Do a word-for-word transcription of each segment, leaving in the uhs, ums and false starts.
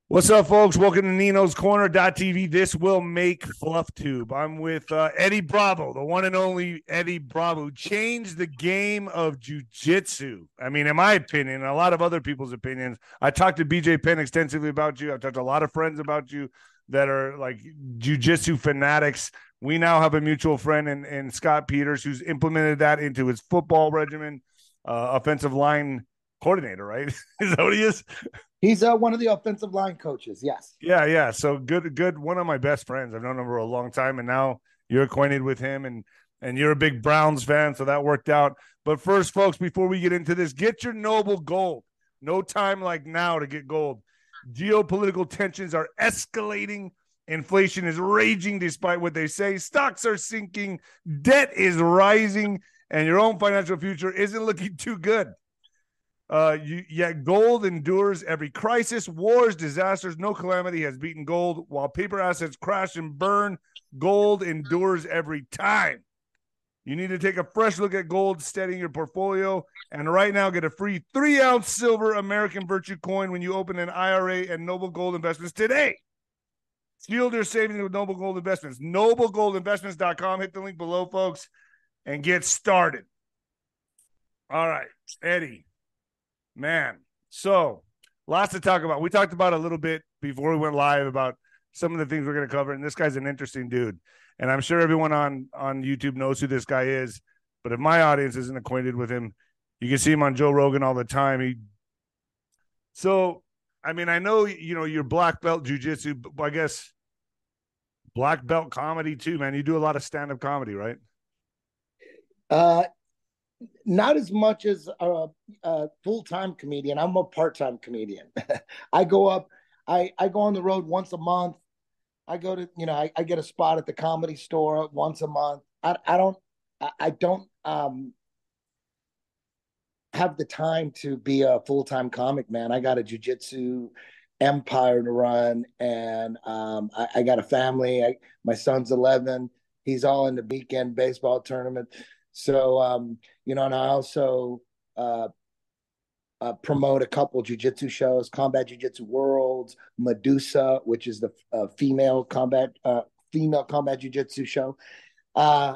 What's up, folks? Welcome to Nino's Corner T V. This will make Fluff Tube. I'm with uh, Eddie Bravo, the one and only Eddie Bravo, who changed the game of jiu-jitsu. I mean, in my opinion, and a lot of other people's opinions. I talked to B J Penn extensively about you. I've talked to a lot of friends about you that are like jiu-jitsu fanatics. We now have a mutual friend in, in Scott Peters who's implemented that into his football regimen, uh, offensive line coordinator, right? Is that what he is? He's uh, one of the offensive line coaches. Yes. Yeah, yeah. So good, good. One of my best friends. I've known him for a long time, and now you're acquainted with him, and and you're a big Browns fan, so that worked out. But first, folks, before we get into this, get your Noble Gold. No time like now to get gold. Geopolitical tensions are escalating. Inflation is raging despite what they say. Stocks are sinking. Debt is rising, and your own financial future isn't looking too good. Uh, you, yet gold endures every crisis, wars, disasters. No calamity has beaten gold. While paper assets crash and burn, gold endures every time. You need to take a fresh look at gold, steadying your portfolio. And right now, get a free three ounce silver American Virtue coin when you open an I R A and Noble Gold Investments today. Shield your savings with Noble Gold Investments. noble gold investments dot com. Hit the link below, folks, and get started. All right, Eddie. Man, so lots to talk about. We talked about a little bit before we went live about some of the things we're going to cover, and this guy's an interesting dude. And I'm sure everyone on, on YouTube knows who this guy is, but if my audience isn't acquainted with him, you can see him on Joe Rogan all the time. He, so, I mean, I know, you know, you're black belt jiu-jitsu, but I guess black belt comedy too, man. You do a lot of stand-up comedy, right? Uh, Not as much as a, a full-time comedian. I'm a part-time comedian. I go up, I, I go on the road once a month. I go to, you know, I, I get a spot at the Comedy Store once a month. I, I don't, I, I don't um, have the time to be a full-time comic, man. I got a jiu-jitsu empire to run, and um, I, I got a family. I, my son's eleven. He's all in the weekend baseball tournament. So, um, you know, and I also uh, uh, promote a couple jiu-jitsu shows, Combat Jiu-Jitsu Worlds, Medusa, which is the uh, female combat uh, female combat jiu-jitsu show. Uh,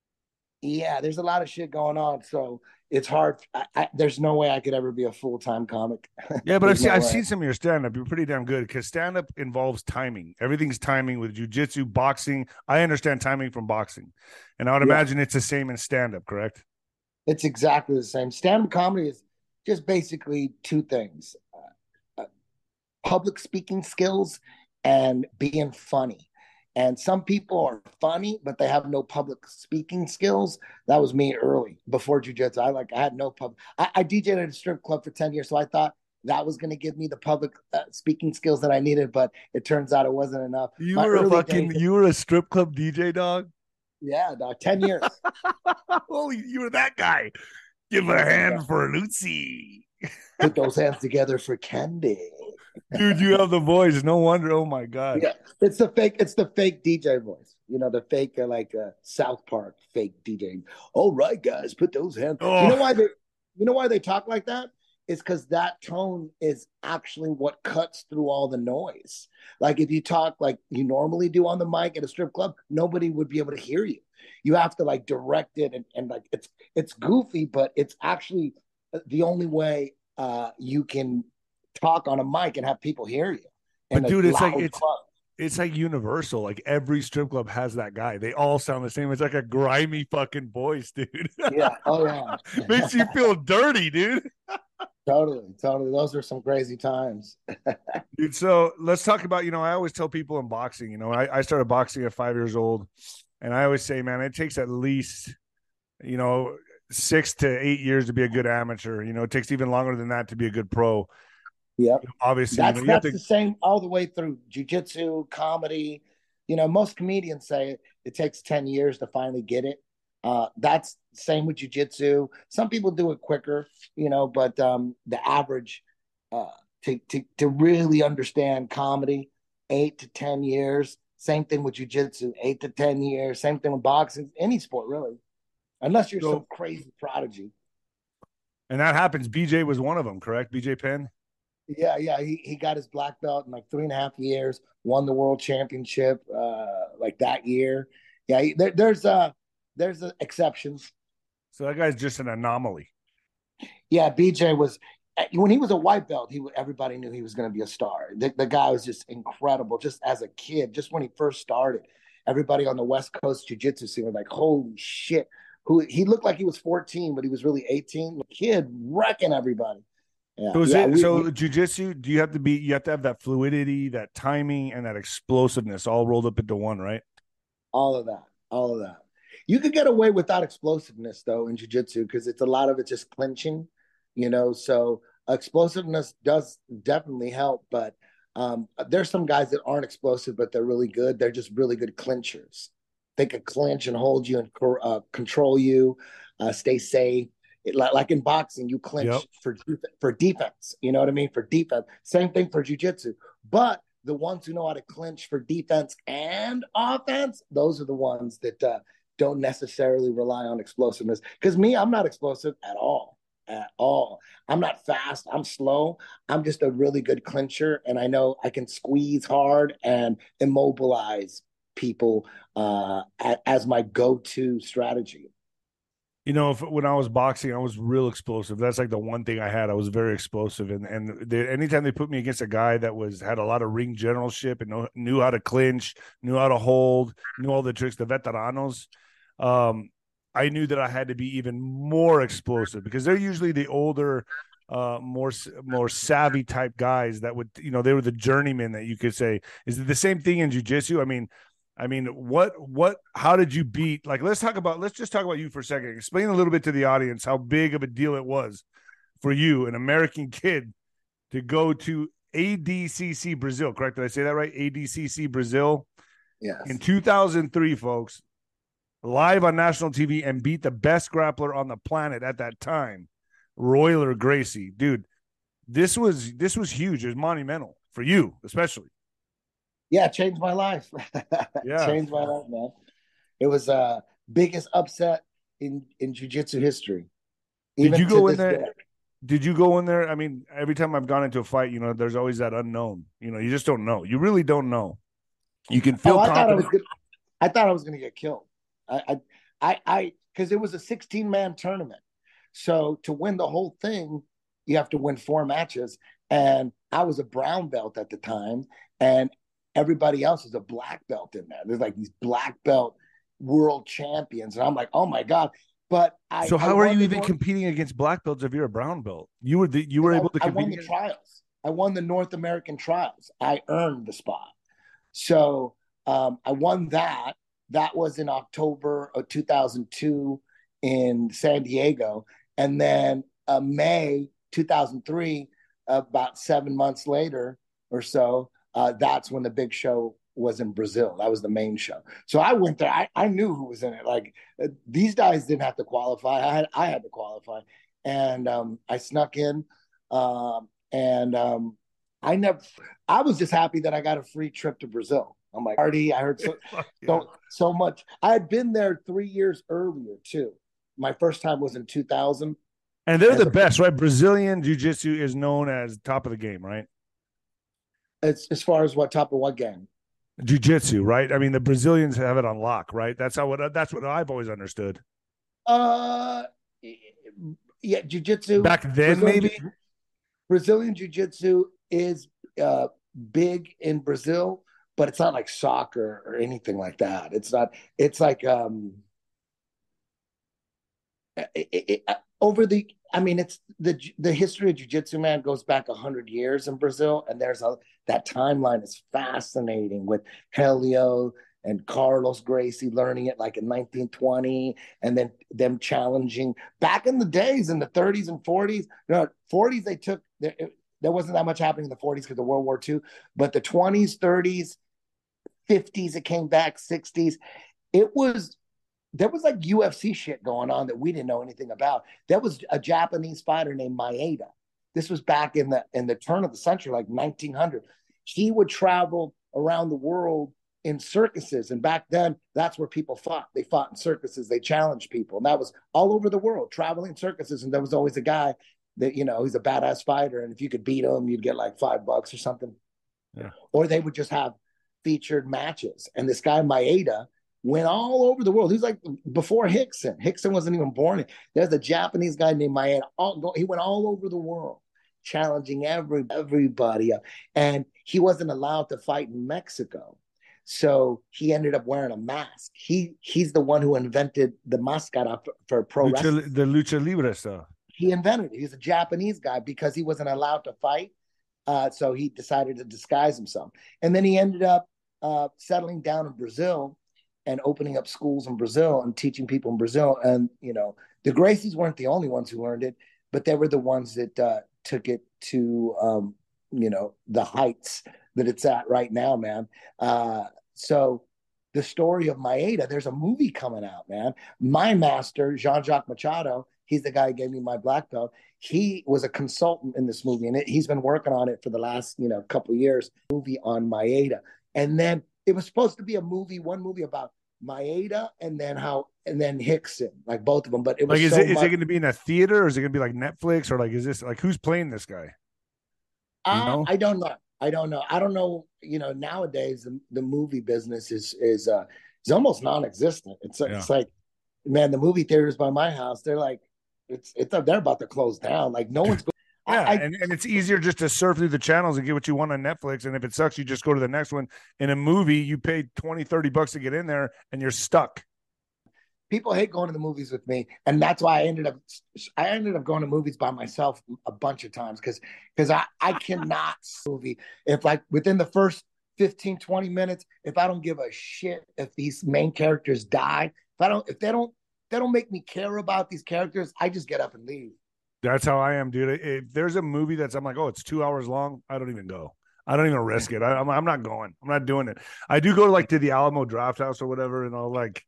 yeah, there's a lot of shit going on, so it's hard. I, I, there's no way I could ever be a full-time comic. Yeah, but I've There's seen no I've way. seen some of your stand up. You're pretty damn good because stand up involves timing. Everything's timing with jujitsu, boxing. I understand timing from boxing, and I would Yeah, imagine it's the same in stand up. Correct? it's exactly the same. Stand-up comedy is just basically two things: uh, uh, public speaking skills and being funny. And some people are funny, but they have no public speaking skills. That was me early before jujitsu. I like I had no pub. I, I D J'd at a strip club for ten years, so I thought that was going to give me the public uh, speaking skills that I needed, but it turns out it wasn't enough. You My were a early days, fucking you were a strip club D J, dog. yeah, dog, ten years. Holy, you were that guy. Give a Oh my god, hand for Lucy, put those hands together for candy. dude. You have the voice. No wonder. Oh my god. Yeah, it's the fake. It's the fake D J voice. You know, the fake uh, like uh, South Park fake D J. All right, guys, put those hands. You know Oh, why they? You know why they talk like that? It's because that tone is actually what cuts through all the noise. Like if you talk like you normally do on the mic at a strip club, nobody would be able to hear you. You have to like direct it, and, and like it's it's goofy, but it's actually the only way uh, you can talk on a mic and have people hear you in but a dude, it's like loud it's club. it's like universal. Like every strip club has that guy. They all sound the same. It's like a grimy fucking voice, dude. Yeah. Oh yeah. Makes you feel dirty, dude. Totally. Totally. Those are some crazy times. Dude, so let's talk about, you know, I always tell people in boxing, you know, I, I started boxing at five years old. And I always say, man, it takes at least, you know, six to eight years to be a good amateur. You know, it takes even longer than that to be a good pro. Yep. Obviously, you know, That's you have that's to. the same all the way through jujitsu, comedy. You know, most comedians say it, it takes ten years to finally get it. Uh, that's same with jujitsu. Some people do it quicker, you know, but um, the average uh, to, to to really understand comedy, eight to ten years. Same thing with jujitsu, eight to ten years. Same thing with boxing, any sport really, unless you're some So, crazy prodigy. and that happens. B J was one of them, correct? B J Penn. Yeah, yeah. He he got his black belt in like three and a half years. Won the world championship uh, like that year. Yeah, he, there, there's uh there's uh, exceptions. So that guy's just an anomaly. Yeah, B J was when he was a white belt. He everybody knew he was going to be a star. The, the guy was just incredible. Just as a kid, just when he first started, everybody on the West Coast jiu-jitsu scene was like, "Holy shit!" Who he looked like he was fourteen, but he was really eighteen. The kid wrecking everybody. Yeah, So is yeah. it We, so we jujitsu? Do you have to be? You have to have that fluidity, that timing, and that explosiveness all rolled up into one, right? all of that, all of that. You could get away without explosiveness though in jiu-jitsu because it's a lot of it just clinching, you know. So explosiveness does definitely help, but um, there's some guys that aren't explosive, but they're really good. They're just really good clinchers. They could clinch and hold you and uh, control you, uh, stay safe. It, like, like in boxing, you Yep. clinch for for defense. You know what I mean? For defense. Same thing for jujitsu. But the ones who know how to clinch for defense and offense, those are the ones that uh, don't necessarily rely on explosiveness. Because me, I'm not explosive at all. At all. I'm not fast. I'm slow. I'm just a really good clincher. And I know I can squeeze hard and immobilize people uh, as my go to strategy. You know, if, when I was boxing, I was real explosive. That's like the one thing I had. I was very explosive, and and they, anytime they put me against a guy that was had a lot of ring generalship and know, knew how to clinch, knew how to hold, knew all the tricks, the veteranos, um, I knew that I had to be even more explosive because they're usually the older, uh, more more savvy type guys that would, you know, they were the journeymen that you could say. Is it the same thing in jujitsu? I mean, I mean, what, what, how did you beat? Like, let's talk about, let's just talk about you for a second. Explain a little bit to the audience how big of a deal it was for you, an American kid, to go to A D C C Brazil. Correct? Did I say that right? A D C C Brazil in Yes. two thousand three, folks, live on national T V and beat the best grappler on the planet at that time, Royler Gracie. Dude, this was, this was huge. It was monumental for you, especially. Yeah, it changed my life. Yeah. Changed my life, man. It was uh biggest upset in in jiu-jitsu history, Did even you to go in this there? day. Did you go in there? I mean, every time I've gone into a fight, you know, there's always that unknown. You know, you just don't know. You really don't know. You can Oh, feel I thought I was confident. good. I thought I was going to get killed. I, I, I, because it was a sixteen man tournament. So to win the whole thing, you have to win four matches. And I was a brown belt at the time, and everybody else is a black belt in there. There's like these black belt world champions, and I'm like, oh my god! But I, So I how are won you the even North competing against black belts if you're a brown belt? You were the, you were because able to I, I compete won the against. trials. I won the North American trials. I earned the spot. So um, I won that. That was in October of two thousand two in San Diego. And then uh, May two thousand three, about seven months later or so, uh, that's when the big show was in Brazil. That was the main show. So I went there. I, I knew who was in it. Like uh, these guys didn't have to qualify. I had I had to qualify, and um, I snuck in. Um, and um, I never I was just happy that I got a free trip to Brazil. I'm like, party. I heard so Yeah. so so much. I had been there three years earlier too. My first time was in two thousand And they're as the a best, right? Brazilian jiu-jitsu is known as top of the game, right? as, as far as what top of what game. Jiu-jitsu, right? I mean, the Brazilians have it on lock, right? That's how what that's what I've always understood. Uh, yeah, jiu-jitsu. Back then, Brazilian maybe. Brazilian jiu-jitsu is uh, big in Brazil, but it's not like soccer or anything like that. It's not. It's like um, it, it, it, over the I mean it's the the history of jiu-jitsu, man, goes back one hundred years in Brazil, and there's a that timeline is fascinating with Helio and Carlos Gracie learning it like in nineteen twenty, and then them challenging back in the days in the thirties and forties. You know, forties they took there, there wasn't that much happening in the forties because of World War Two, but the twenties, thirties, fifties it came back, sixties it was there was like U F C shit going on that we didn't know anything about. There was a Japanese fighter named Maeda. This was back in the in the turn of the century, like nineteen hundred. He would travel around the world in circuses, and back then, that's where people fought. They fought in circuses. They challenged people, and that was all over the world, traveling circuses. And there was always a guy that, you know, he's a badass fighter, and if you could beat him, you'd get like five bucks or something. Yeah. Or they would just have featured matches. And this guy Maeda went all over the world. He's like before Hickson. Hickson wasn't even born. There's a Japanese guy named Maeda. All, he went all over the world, challenging every everybody up. And he wasn't allowed to fight in Mexico. So he ended up wearing a mask. He he's the one who invented the mascara for, for pro Lucha, wrestling. the lucha libre stuff. He invented it. He's a Japanese guy because he wasn't allowed to fight. Uh, so he decided to disguise himself. And then he ended up uh, settling down in Brazil and opening up schools in Brazil and teaching people in Brazil. And, you know, the Gracies weren't the only ones who learned it, but they were the ones that uh, took it to, um, you know, the heights that it's at right now, man. Uh, so the story of Maeda, there's a movie coming out, man. My master, Jean-Jacques Machado, he's the guy who gave me my black belt. He was a consultant in this movie, and it, he's been working on it for the last, you know, couple of years, movie on Maeda. And then it was supposed to be a movie, one movie about Maeda and then how, and then Hickson, like both of them. But it was like, is so it, is much... it going to be in a theater, or is it going to be like Netflix, or like, is this like, who's playing this guy? You uh, know? I don't know. I don't know. I don't know. You know, nowadays the, the movie business is is uh is almost non-existent. It's yeah. It's like, man, the movie theaters by my house, they're like, it's it's they're about to close down. Like no one's going. Yeah, I, and, and it's easier just to surf through the channels and get what you want on Netflix. And if it sucks, you just go to the next one. In a movie, you pay twenty, thirty bucks to get in there and you're stuck. People hate going to the movies with me. And that's why I ended up I ended up going to movies by myself a bunch of times because because I, I cannot movie. If like within the first fifteen, twenty minutes, if I don't give a shit if these main characters die, if I don't if they don't they don't make me care about these characters, I just get up and leave. That's how I am, dude. If there's a movie that's, I'm like, oh, it's two hours long, I don't even go. I don't even risk it. I, I'm, I'm not going. I'm not doing it. I do go like to the Alamo Draft House or whatever, and I'll like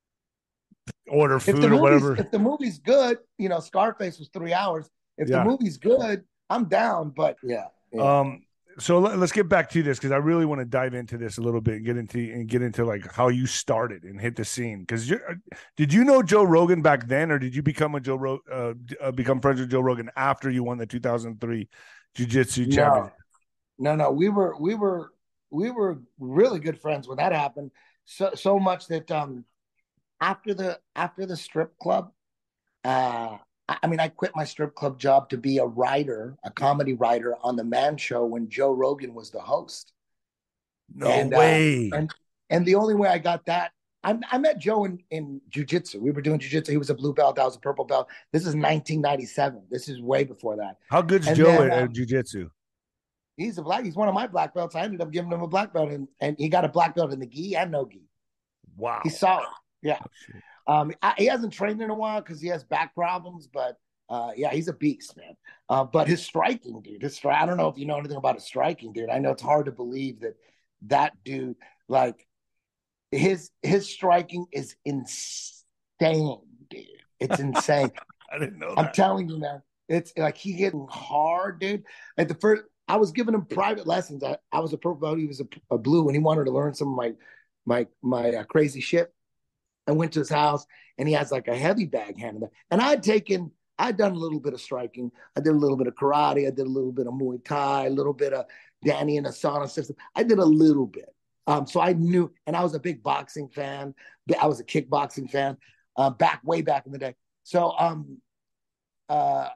order food or whatever. If the movie's good, you know, Scarface was three hours. If yeah. the movie's good, I'm down. But yeah. yeah. Um. So let, let's get back to this because I really want to dive into this a little bit and get into and get into like how you started and hit the scene. Because did you know Joe Rogan back then, or did you become a Joe Ro- uh, uh, become friends with Joe Rogan after you won the two thousand three Jiu-Jitsu no. championship? No, no, we were we were we were really good friends when that happened. So so much that um after the after the strip club, uh. I mean, I quit my strip club job to be a writer, a comedy writer on the Man Show when Joe Rogan was the host. No and, way. Uh, and and the only way I got that, I, I met Joe in, in jiu-jitsu. We were doing jiu-jitsu. He was a blue belt. I was a purple belt. This is nineteen ninety-seven. This is way before that. How good's and Joe then, at um, jiu-jitsu? He's a black. He's one of my black belts. I ended up giving him a black belt, and, and he got a black belt in the gi and no gi. Wow. He's solid. Yeah. Oh, Um, I, he hasn't trained in a while because he has back problems, but uh, yeah, he's a beast, man. Uh, but his striking, dude, his stri- I don't know if you know anything about his striking, dude. I know it's hard to believe that that dude, like his his striking is insane, dude. It's insane. I didn't know. I'm that. telling you, man. It's like he hitting hard, dude. At the first, I was giving him private lessons. I, I was a purple belt. He was a, a blue, and he wanted to learn some of my my my uh, crazy shit. I went to his house and he has like a heavy bag handed. And I'd taken, I'd done a little bit of striking. I did a little bit of karate. I did a little bit of Muay Thai, a little bit of Danny and Asana system. I did a little bit. Um, so I knew, and I was a big boxing fan. I was a kickboxing fan uh, back, way back in the day. So, um, uh,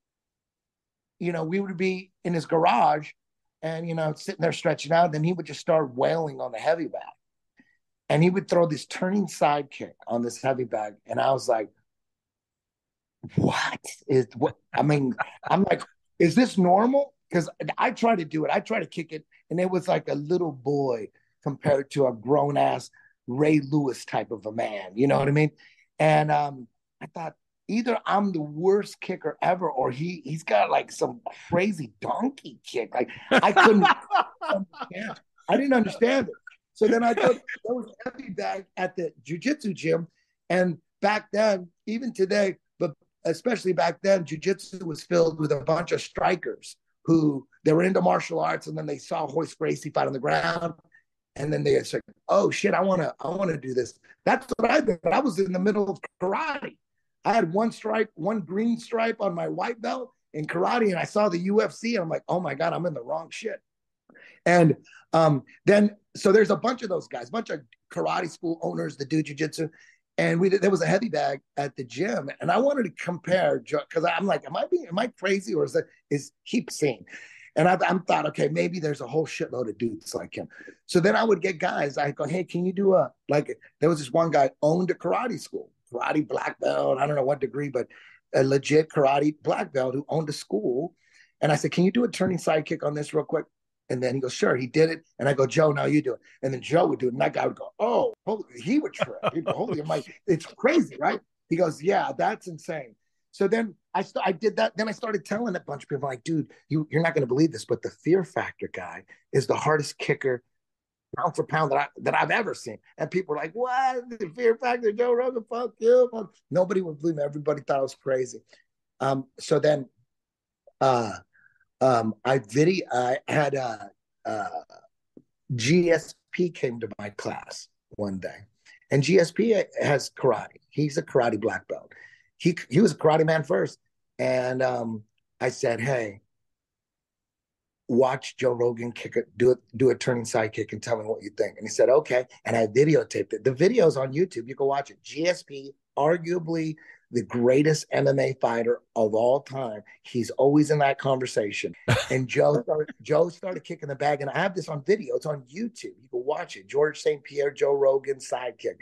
you know, we would be in his garage and, you know, sitting there stretching out. Then he would just start wailing on the heavy bag. And he would throw this turning side kick on this heavy bag. And I was like, what is what? I mean, I'm like, is this normal? Because I try to do it. I try to kick it. And it was like a little boy compared to a grown ass Ray Lewis type of a man. You know what I mean? And um, I thought either I'm the worst kicker ever or he, he's got like some crazy donkey kick. Like I couldn't understand. I didn't understand it. So then I thought there was a heavy bag at the jiu-jitsu gym. And back then, even today, but especially back then, jiu-jitsu was filled with a bunch of strikers who they were into martial arts and then they saw Royce Gracie fight on the ground. And then they said, oh shit, I wanna, I wanna do this. That's what I did. I was in the middle of karate. I had one stripe, one green stripe on my white belt, in karate, and I saw the U F C, and I'm like, oh my God, I'm in the wrong shit. And um, then, so there's a bunch of those guys, a bunch of karate school owners that do jujitsu. And we there was a heavy bag at the gym, and I wanted to compare because I'm like, am I being, am I crazy, or is that is he sane? And I, I'm thought, okay, maybe there's a whole shitload of dudes like him. So then I would get guys. I go, hey, can you do a like? There was this one guy owned a karate school, karate black belt. I don't know what degree, but a legit karate black belt who owned a school. And I said, can you do a turning sidekick on this real quick? And then he goes, sure. He did it. And I go, Joe, now you do it. And then Joe would do it. And that guy would go, oh, holy, he would trip. He'd go, holy, I'm like, it's crazy, right? He goes, yeah, that's insane. So then I st- I did that. Then I started telling a bunch of people, like, dude, you, you're not going to believe this, but the Fear Factor guy is the hardest kicker pound for pound that, I, that I've ever seen. And people were like, what? The Fear Factor, Joe Rogan, fuck you. Nobody would believe me. Everybody thought I was crazy. Um, so then uh, um, I video, I had a, uh, G S P came to my class one day, and G S P has karate. He's a karate black belt. He he was a karate man first, and um, I said, "Hey, watch Joe Rogan kick it, do it, do a turning side kick, and tell me what you think." And he said, "Okay." And I videotaped it. The video's on YouTube. You can watch it. G S P, arguably the greatest M M A fighter of all time. He's always in that conversation. And Joe started, Joe started kicking the bag. And I have this on video. It's on YouTube. You can watch it. George Saint Pierre, Joe Rogan, sidekick.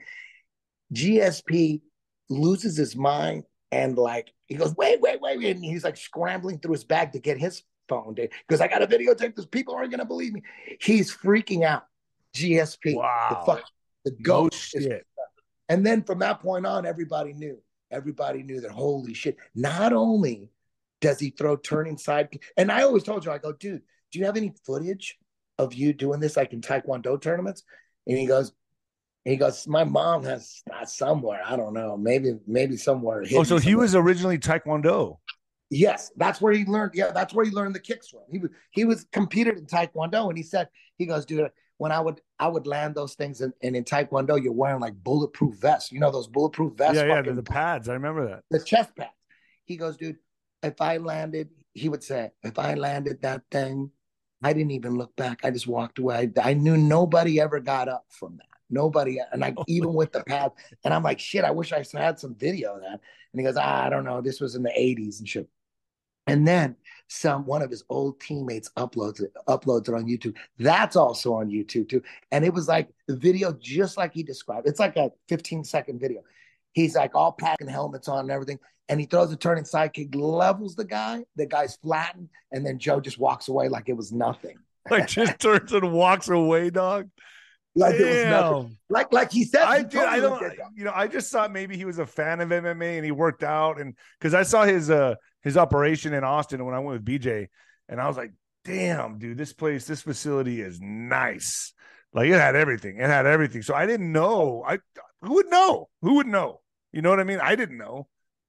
G S P loses his mind and like, he goes, wait, wait, wait. And he's like scrambling through his bag to get his phone because I got a videotape this. People aren't going to believe me. He's freaking out. G S P. Wow. The, fuck, the ghost. No shit. And then from that point on, everybody knew. Everybody knew that, holy shit, not only does he throw turning side, and I always told you, I go, dude, do you have any footage of you doing this like in Taekwondo tournaments? And he goes, he goes, my mom has uh, somewhere, I don't know, maybe, maybe somewhere. Oh, so he somewhere. was originally Taekwondo. Yes, that's where he learned. Yeah, that's where he learned the kicks from. He was he was competed in Taekwondo, and he said, he goes, dude, when I would I would land those things, and, and in Taekwondo, you're wearing like bulletproof vests. You know those bulletproof vests? Yeah, yeah, the, the pads. I remember that. The chest pads. He goes, dude, if I landed, he would say, if I landed that thing, I didn't even look back. I just walked away. I, I knew nobody ever got up from that. Nobody, and I even with the pad, and I'm like, shit, I wish I had some video of that. And he goes, ah, I don't know. This was in the eighties and shit. And then some one of his old teammates uploads it, uploads it on YouTube. That's also on YouTube too. And it was like the video just like he described. It's like a fifteen second video. He's like all packing helmets on and everything. And he throws a turning sidekick, levels the guy. The guy's flattened. And then Joe just walks away like it was nothing. Like just turns and walks away, dog. Like Damn. It was nothing. Like like he said. I he did. I don't. Like you know, I just thought maybe he was a fan of M M A and he worked out, and because I saw his uh his operation in Austin when I went with B J, and I was like, damn, dude, this place, this facility is nice. Like it had everything. It had everything. So I didn't know. I who would know? Who would know? You know what I mean? I didn't know.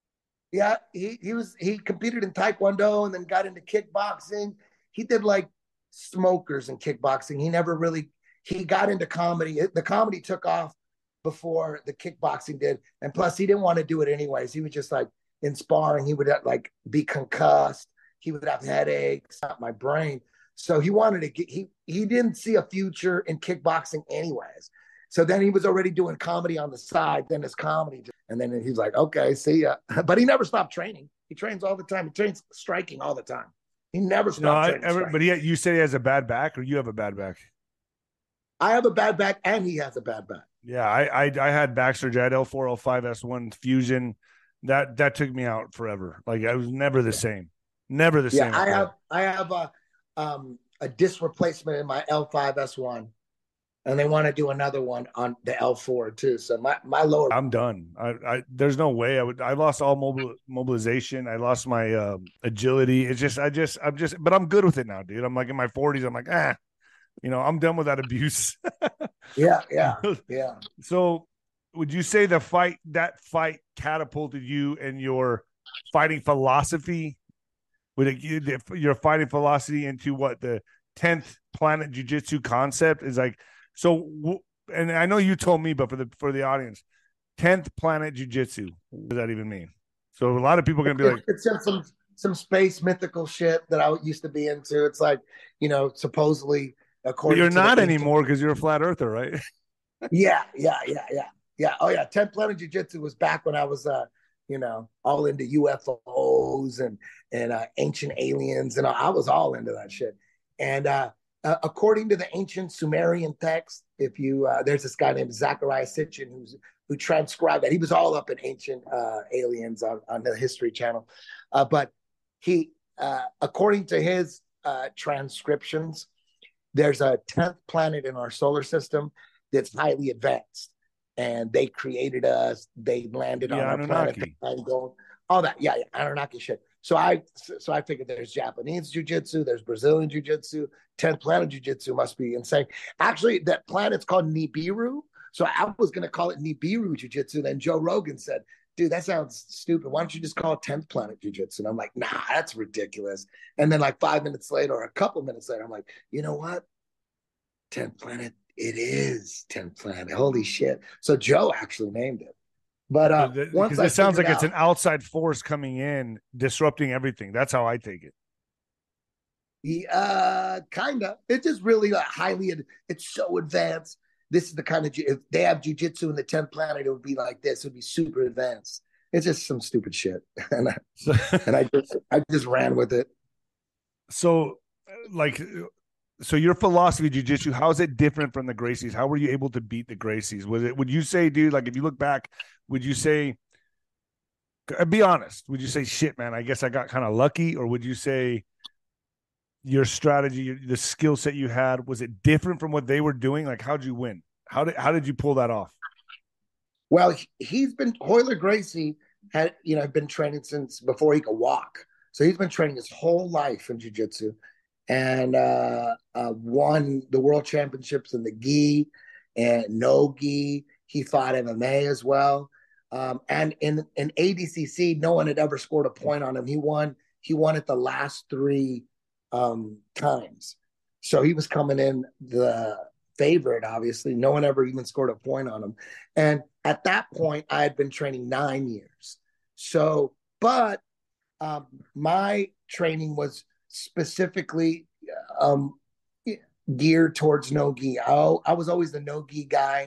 Yeah, he he was he competed in Taekwondo and then got into kickboxing. He did like smokers in kickboxing. He never really he got into comedy. The comedy took off before the kickboxing did, and plus he didn't want to do it anyways. He was just like in sparring. He would like be concussed. He would have headaches, not my brain. So he wanted to get he he didn't see a future in kickboxing anyways. So then he was already doing comedy on the side. Then his comedy, and then he's like, okay, see ya. But he never stopped training. He trains all the time. He trains striking all the time. He never stopped. No, I, training ever, but he, you say he has a bad back, or you have a bad back? I have a bad back, and he has a bad back. Yeah, I I, I had back surgery. I had L four, L five, S one fusion. That that took me out forever. Like I was never the same. Never the yeah, same. I have I have a um a disc replacement in my L five S one, and they want to do another one on the L four too. So my my lower. I'm done. I, I there's no way I would. I lost all mobile mobilization. I lost my um, agility. It's just I just I'm just. But I'm good with it now, dude. I'm like in my forties. I'm like ah, you know, I'm done with that abuse. yeah, yeah, yeah. So, would you say the fight that fight catapulted you and your fighting philosophy? Would it your fighting philosophy into what the tenth Planet Jiu-Jitsu concept is like? So, and I know you told me, but for the for the audience, tenth Planet Jiu-Jitsu, what does that even mean? So a lot of people are gonna be like, it's some some space mythical shit that I used to be into. It's like, you know, supposedly But according you're to the not ancient. anymore because you're a flat earther, right? Yeah, yeah, yeah, yeah, yeah. Oh yeah, tenth Planet Jiu-Jitsu was back when I was, uh, you know, all into U F Os and and uh, ancient aliens, and I was all into that shit. And uh, uh, according to the ancient Sumerian text, if you uh, there's this guy named Zachariah Sitchin who's who transcribed that. He was all up in ancient uh, aliens on on the History Channel, uh, but he, uh, according to his uh, transcriptions, there's a tenth planet in our solar system that's highly advanced. And they created us. They landed The on our planet. Anunnaki. All that, yeah, yeah, Anunnaki shit. So I, so I figured there's Japanese jiu-jitsu, there's Brazilian jiu-jitsu, tenth planet jiu-jitsu must be insane. Actually, that planet's called Nibiru. So I was going to call it Nibiru jiu-jitsu. Then Joe Rogan said, dude, that sounds stupid. Why don't you just call it tenth planet jiu-jitsu? And I'm like, nah, that's ridiculous. And then like five minutes later or a couple minutes later, I'm like, you know what? tenth planet, it is tenth planet. Holy shit. So Joe actually named it. But uh, because it sounds like it's an outside force coming in, disrupting everything. That's how I take it. Yeah, uh, kind of. It's just really like highly, it's so advanced. This is the kind of, if they have jujitsu in the tenth planet, it would be like this. It would be super advanced. It's just some stupid shit. and I, so, and I just, I just ran with it. So, like, so your philosophy of jiu-jitsu, how is it different from the Gracies? How were you able to beat the Gracies? Was it, would you say, dude, like if you look back, would you say, be honest, would you say, shit, man, I guess I got kind of lucky? Or would you say your strategy, the skill set you had, was it different from what they were doing? Like, how'd you win? How did, how did you pull that off? Well, he's been, Royler Gracie had, you know, been training since before he could walk. So he's been training his whole life in jiu-jitsu. And uh, uh, won the world championships in the gi and no gi. He fought M M A as well. Um, and in, in A D C C, no one had ever scored a point on him. He won. He won it the last three um, times. So he was coming in the favorite, obviously. No one ever even scored a point on him. And at that point, I had been training nine years. So, but um, my training was specifically um, geared towards no gi. I, I was always the no gi guy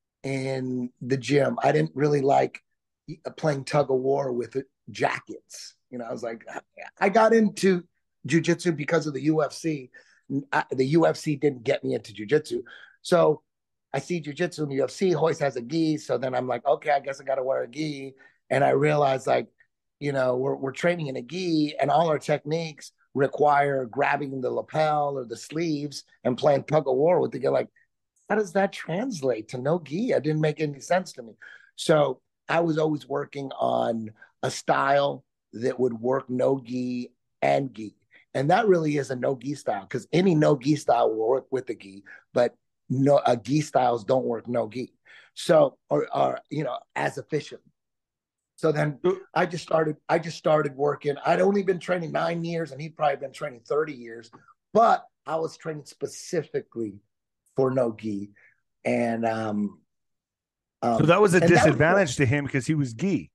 in the gym. I didn't really like playing tug of war with jackets. You know, I was like, I got into jujitsu because of the U F C. I, the U F C didn't get me into jujitsu. So I see jujitsu in the U F C. Royce has a gi. So then I'm like, okay, I guess I got to wear a gi. And I realized, like, you know, we're, we're training in a gi and all our techniques require grabbing the lapel or the sleeves and playing tug of war with the guy. Like, how does that translate to no gi? It didn't make any sense to me. So I was always working on a style that would work no gi and gi. And that really is a no gi style, because any no gi style will work with the gi, but no uh, gi styles don't work no gi. So, or, or you know, as efficiently. So then I just started, I just started working. I'd only been training nine years and he'd probably been training thirty years, but I was training specifically for no gi. And, um, um, so that was a disadvantage was, to him because he was gi.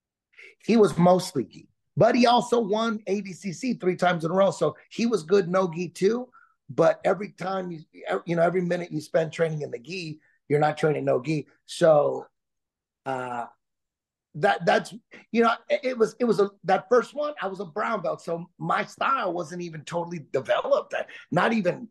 He was mostly gi, but he also won A D C C three times in a row. So he was good no gi too. But every time you, you know, every minute you spend training in the gi, you're not training no gi. So, uh, that that's you know it was it was a that first one I was a brown belt, so my style wasn't even totally developed. Not even,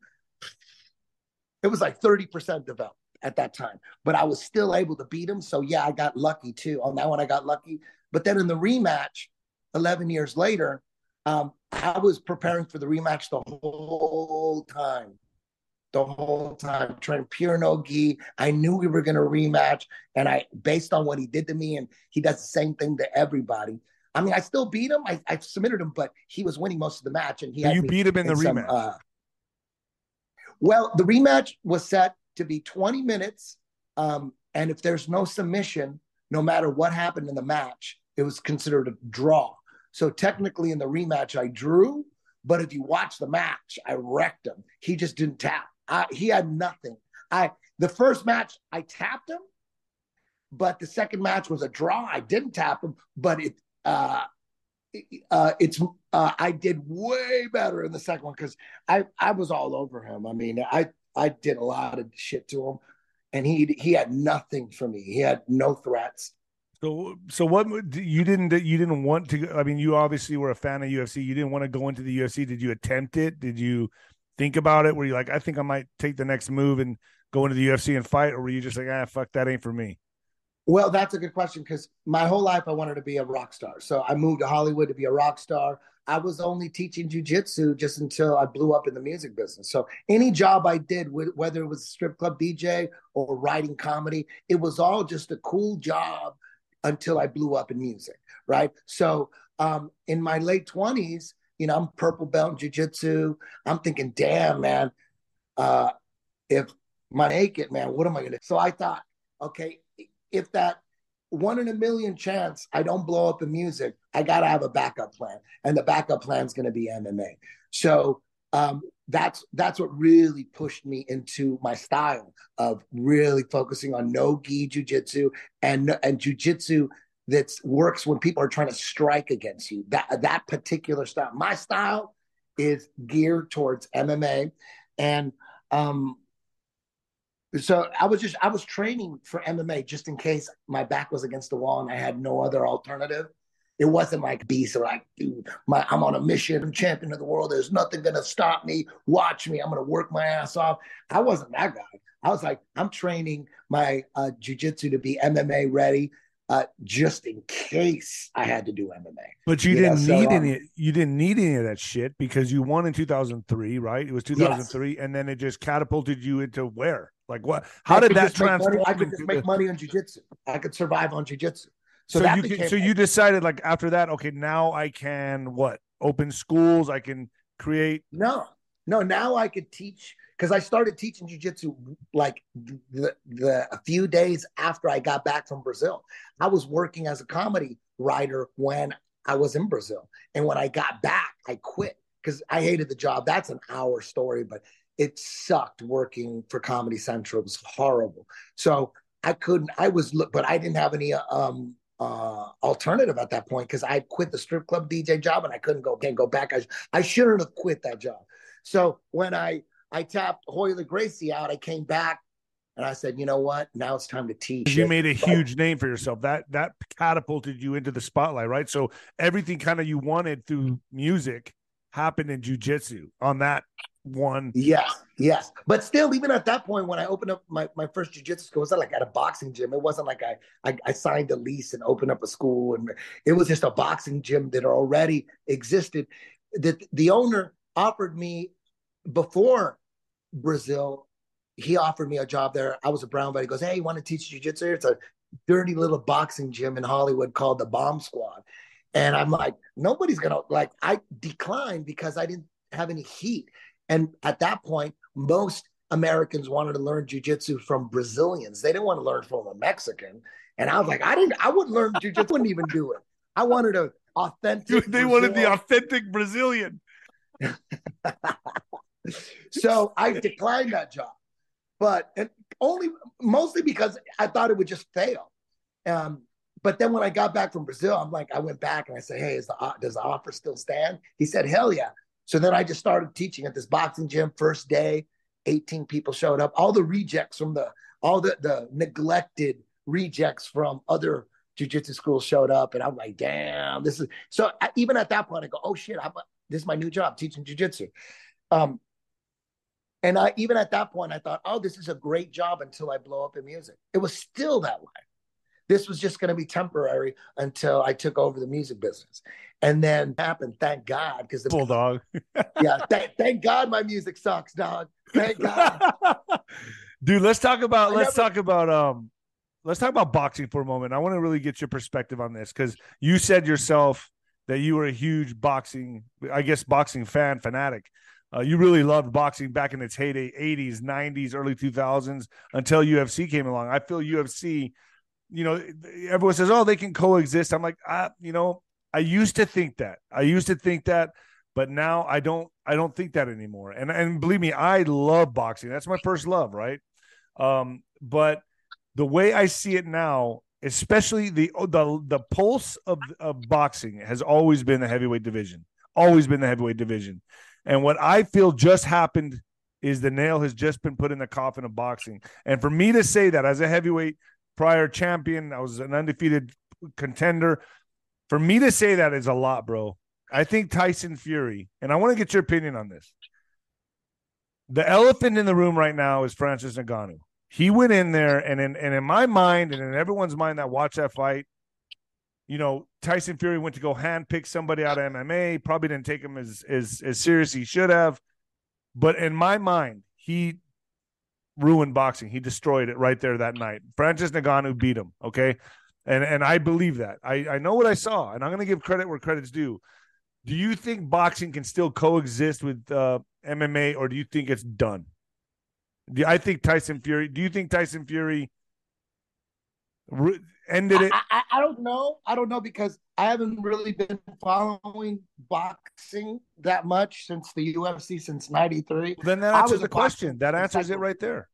it was like thirty percent developed at that time, but I was still able to beat him. So yeah, I got lucky too. On that one I got lucky. But then in the rematch eleven years later, um I was preparing for the rematch the whole time. The whole time, training pure no gi. I knew we were going to rematch, and I, based on what he did to me, and he does the same thing to everybody. I mean, I still beat him. I, I submitted him, but he was winning most of the match, and he had you me beat him in, in the some, rematch. Uh, well, the rematch was set to be twenty minutes, um, and if there's no submission, no matter what happened in the match, it was considered a draw. So technically, in the rematch, I drew, but if you watch the match, I wrecked him. He just didn't tap. I, he had nothing. I the first match I tapped him, but the second match was a draw. I didn't tap him, but it uh, uh, it's uh, I did way better in the second one because I I was all over him. I mean, I I did a lot of shit to him, and he he had nothing for me. He had no threats. So, so what you didn't you didn't want to? I mean, you obviously were a fan of U F C. You didn't want to go into the U F C. Did you attempt it? Did you think about it? Were you like, I think I might take the next move and go into the U F C and fight, or were you just like, ah, fuck, that ain't for me? Well, that's a good question because my whole life I wanted to be a rock star. So I moved to Hollywood to be a rock star. I was only teaching jujitsu just until I blew up in the music business. So any job I did, whether it was strip club D J or writing comedy, it was all just a cool job until I blew up in music, right? So um, in my late twenties, you know, I'm purple belt in jujitsu. I'm thinking, damn, man, uh, if my naked, man, what am I going to do? So I thought, okay, if that one in a million chance I don't blow up in music, I got to have a backup plan. And the backup plan is going to be M M A. So um, that's that's what really pushed me into my style of really focusing on no-gi jiu-jitsu and, and jiu-jitsu that works when people are trying to strike against you. That, that particular style. My style is geared towards M M A. And um, so I was just I was training for M M A just in case my back was against the wall and I had no other alternative. It wasn't like beast or like, dude, my, I'm on a mission. I'm champion of the world. There's nothing gonna stop me. Watch me. I'm gonna work my ass off. I wasn't that guy. I was like, I'm training my uh, jujitsu to be M M A ready, uh, just in case I had to do M M A. But you, you didn't know? need so, um, any. You didn't need any of that shit because you won in two thousand three, right? It was two thousand three, yes. And then it just catapulted you into where? Like what? How I did that transform? I could just make money on jujitsu. I could survive on jujitsu. So, so you can, so you decided like after that, okay, now I can what? Open schools. I can create. No, no. Now I could teach because I started teaching jujitsu like the, the a few days after I got back from Brazil. I was working as a comedy writer when I was in Brazil, and when I got back, I quit because I hated the job. That's an hour story, but it sucked working for Comedy Central. It was horrible. So I couldn't. I was, but I didn't have any um. Uh, alternative at that point because I quit the strip club D J job and I couldn't go can't go back. I, I shouldn't have quit that job. So when I I tapped Royler Gracie out, I came back and I said, you know what? Now it's time to teach. You made a huge name for yourself. That that catapulted you into the spotlight, right? So everything kind of you wanted through music happened in jiu-jitsu on that one. Yes, yes. But still, even at that point, when I opened up my, my first jiu-jitsu school, it was like at a boxing gym. It wasn't like I, I I signed a lease and opened up a school. And it was just a boxing gym that already existed. That the owner offered me before Brazil, he offered me a job there. I was a brown belt. He goes, hey, you want to teach jiu-jitsu? It's a dirty little boxing gym in Hollywood called the Bomb Squad. And I'm like, nobody's going to, like, I declined because I didn't have any heat. And at that point, most Americans wanted to learn jiu-jitsu from Brazilians. They didn't want to learn from a Mexican. And I was like, I didn't, I wouldn't learn jiu-jitsu. I wouldn't even do it. I wanted an authentic. Dude, they Brazil. wanted the authentic Brazilian. So I declined that job, but and only mostly because I thought it would just fail. Um, but then when I got back from Brazil, I'm like, I went back and I said, hey, is the, does the offer still stand? He said, hell yeah. So then I just started teaching at this boxing gym. First day, eighteen people showed up. All the rejects from the, all the, the neglected rejects from other jiu-jitsu schools showed up. And I'm like, damn, this is, so I, even at that point, I go, oh shit, I'm, this is my new job, teaching jiu-jitsu. Um, and I, even at that point, I thought, oh, this is a great job until I blow up in music. It was still that way. This was just going to be temporary until I took over the music business. And then happened, thank God, because the bulldog. yeah, th- thank God my music sucks, dog. Thank God. Dude, let's talk about I let's never... talk about um let's talk about boxing for a moment. I want to really get your perspective on this because you said yourself that you were a huge boxing, I guess boxing fan, fanatic. Uh, you really loved boxing back in its heyday, eighties, nineties, early two thousands, until U F C came along. I feel U F C, you know, everyone says, oh, they can coexist. I'm like, ah, you know, I used to think that. I used to think that, but now I don't I don't think that anymore. And and believe me, I love boxing. That's my first love, right? Um, but the way I see it now, especially the the the pulse of of boxing has always been the heavyweight division, always been the heavyweight division. And what I feel just happened is the nail has just been put in the coffin of boxing. And for me to say that as a heavyweight prior champion, I was an undefeated contender. For me to say that is a lot, bro. I think Tyson Fury, and I want to get your opinion on this. The elephant in the room right now is Francis Ngannou. He went in there, and in and in my mind, and in everyone's mind that watched that fight, you know, Tyson Fury went to go handpick somebody out of M M A. Probably didn't take him as as as serious as he should have. But in my mind, he ruined boxing. He destroyed it right there that night. Francis Ngannou beat him. Okay, and and I believe that. I I know what I saw, and I'm going to give credit where credit's due. Do you think boxing can still coexist with uh, M M A, or do you think it's done? Do, I think Tyson Fury. Do you think Tyson Fury re- ended it? I, I, I don't know. I don't know because I haven't really been following boxing that much since the U F C since ninety-three. Well, then that answers the question. That answers it right there.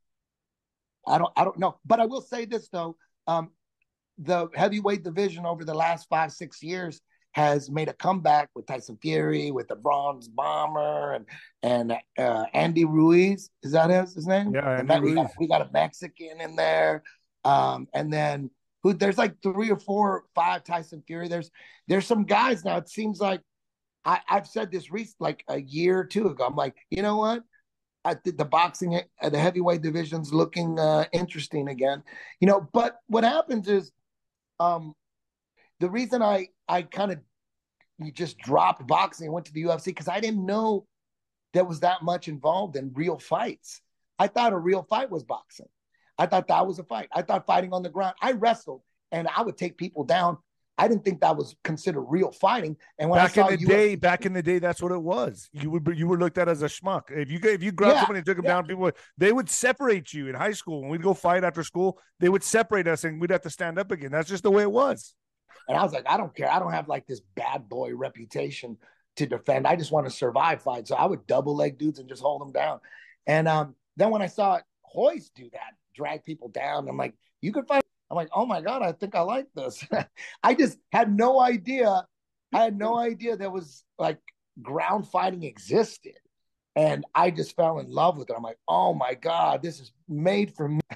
I don't. I don't know. But I will say this though: um, the heavyweight division over the last five six years has made a comeback with Tyson Fury, with the Bronze Bomber, and and uh, Andy Ruiz. Is that his, his name? Yeah, Andy we, Ruiz. got, we got a Mexican in there, um, and then who? There's like three or four, five Tyson Fury. There's there's some guys now. It seems like I, I've said this recently, like a year or two ago. I'm like, you know what? I think the boxing, the heavyweight division's looking uh, interesting again. You know, but what happens is, um, the reason I I kind of just dropped boxing and went to the U F C because I didn't know there was that much involved in real fights. I thought a real fight was boxing. I thought that was a fight. I thought fighting on the ground. I wrestled and I would take people down. I didn't think that was considered real fighting. And when back I saw in the U F C, day, back in the day, that's what it was. You would you were looked at as a schmuck. If you if you grabbed Yeah, somebody and took them yeah. down, people would, they would separate you in high school. When we'd go fight after school, they would separate us and we'd have to stand up again. That's just the way it was. And I was like, I don't care. I don't have like this bad boy reputation to defend. I just want to survive fights. So I would double leg dudes and just hold them down. And um, then when I saw Royce do that, drag people down, I'm like, you could fight. I'm like, oh my God, I think I like this. I just had no idea. I had no idea there was like ground fighting existed. And I just fell in love with it. I'm like, oh my God, this is made for me.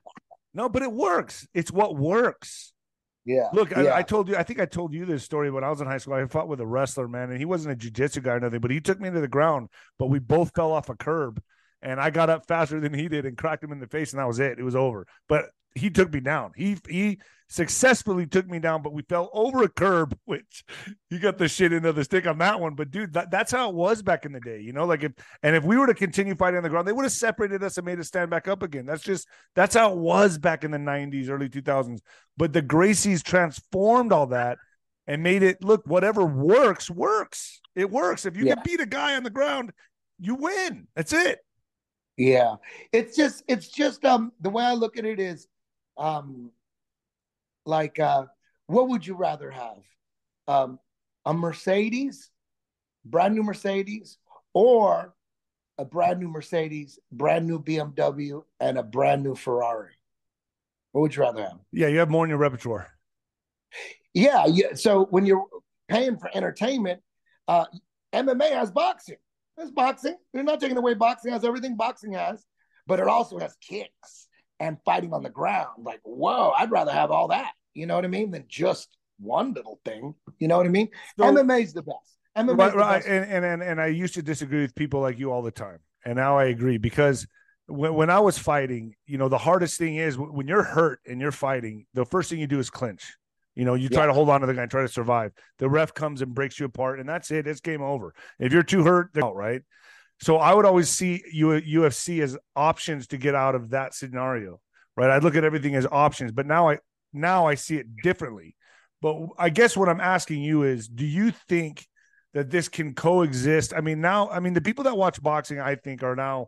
No, but it works. It's what works. Yeah. Look, yeah. I, I told you, I think I told you this story when I was in high school. I fought with a wrestler, man, and he wasn't a jiu-jitsu guy or nothing, but he took me into the ground, but we both fell off a curb, and I got up faster than he did and cracked him in the face, and that was it. It was over. But he took me down. He he successfully took me down, but we fell over a curb, which he got the shit into the stick on that one. But dude, that, that's how it was back in the day, you know. Like if and if we were to continue fighting on the ground, they would have separated us and made us stand back up again. That's just that's how it was back in the nineties, early two thousands. But the Gracies transformed all that and made it look whatever works works. It works. If you Yeah. can beat a guy on the ground, you win. That's it. Yeah. It's just it's just um the way I look at it is um like uh what would you rather have? Um a Mercedes, brand new Mercedes, or a brand new Mercedes, brand new B M W, and a brand new Ferrari? What would you rather have? Yeah, you have more in your repertoire. Yeah, yeah. So when you're paying for entertainment, uh M M A has boxing. There's boxing. They're not taking away boxing. It has everything boxing has, but it also has kicks and fighting on the ground. Like, whoa, I'd rather have all that. You know what I mean? Than just one little thing. You know what I mean? So, M M A is the best. M M A is right, the right. best. And, and and and I used to disagree with people like you all the time, and now I agree because when when I was fighting, you know, the hardest thing is when you're hurt and you're fighting, the first thing you do is clinch. You know, you try Yeah. to hold on to the guy and try to survive. The ref comes and breaks you apart, and that's it. It's game over. If you're too hurt, they're out, right? So I would always see U F C as options to get out of that scenario, right? I'd look at everything as options, but now I now I see it differently. But I guess what I'm asking you is, do you think that this can coexist? I mean, now, I mean, the people that watch boxing, I think, are now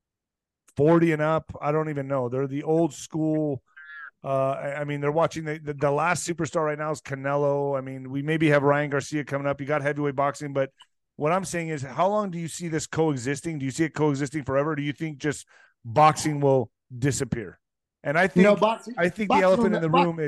forty and up. I don't even know. They're the old school. Uh, I, I mean, they're watching the, the the last superstar right now is Canelo. I mean, we maybe have Ryan Garcia coming up. You got heavyweight boxing, but what I'm saying is, how long do you see this coexisting? Do you see it coexisting forever? Do you think just boxing will disappear? And I think No, boxing. I think the boxing elephant will in the ne- room is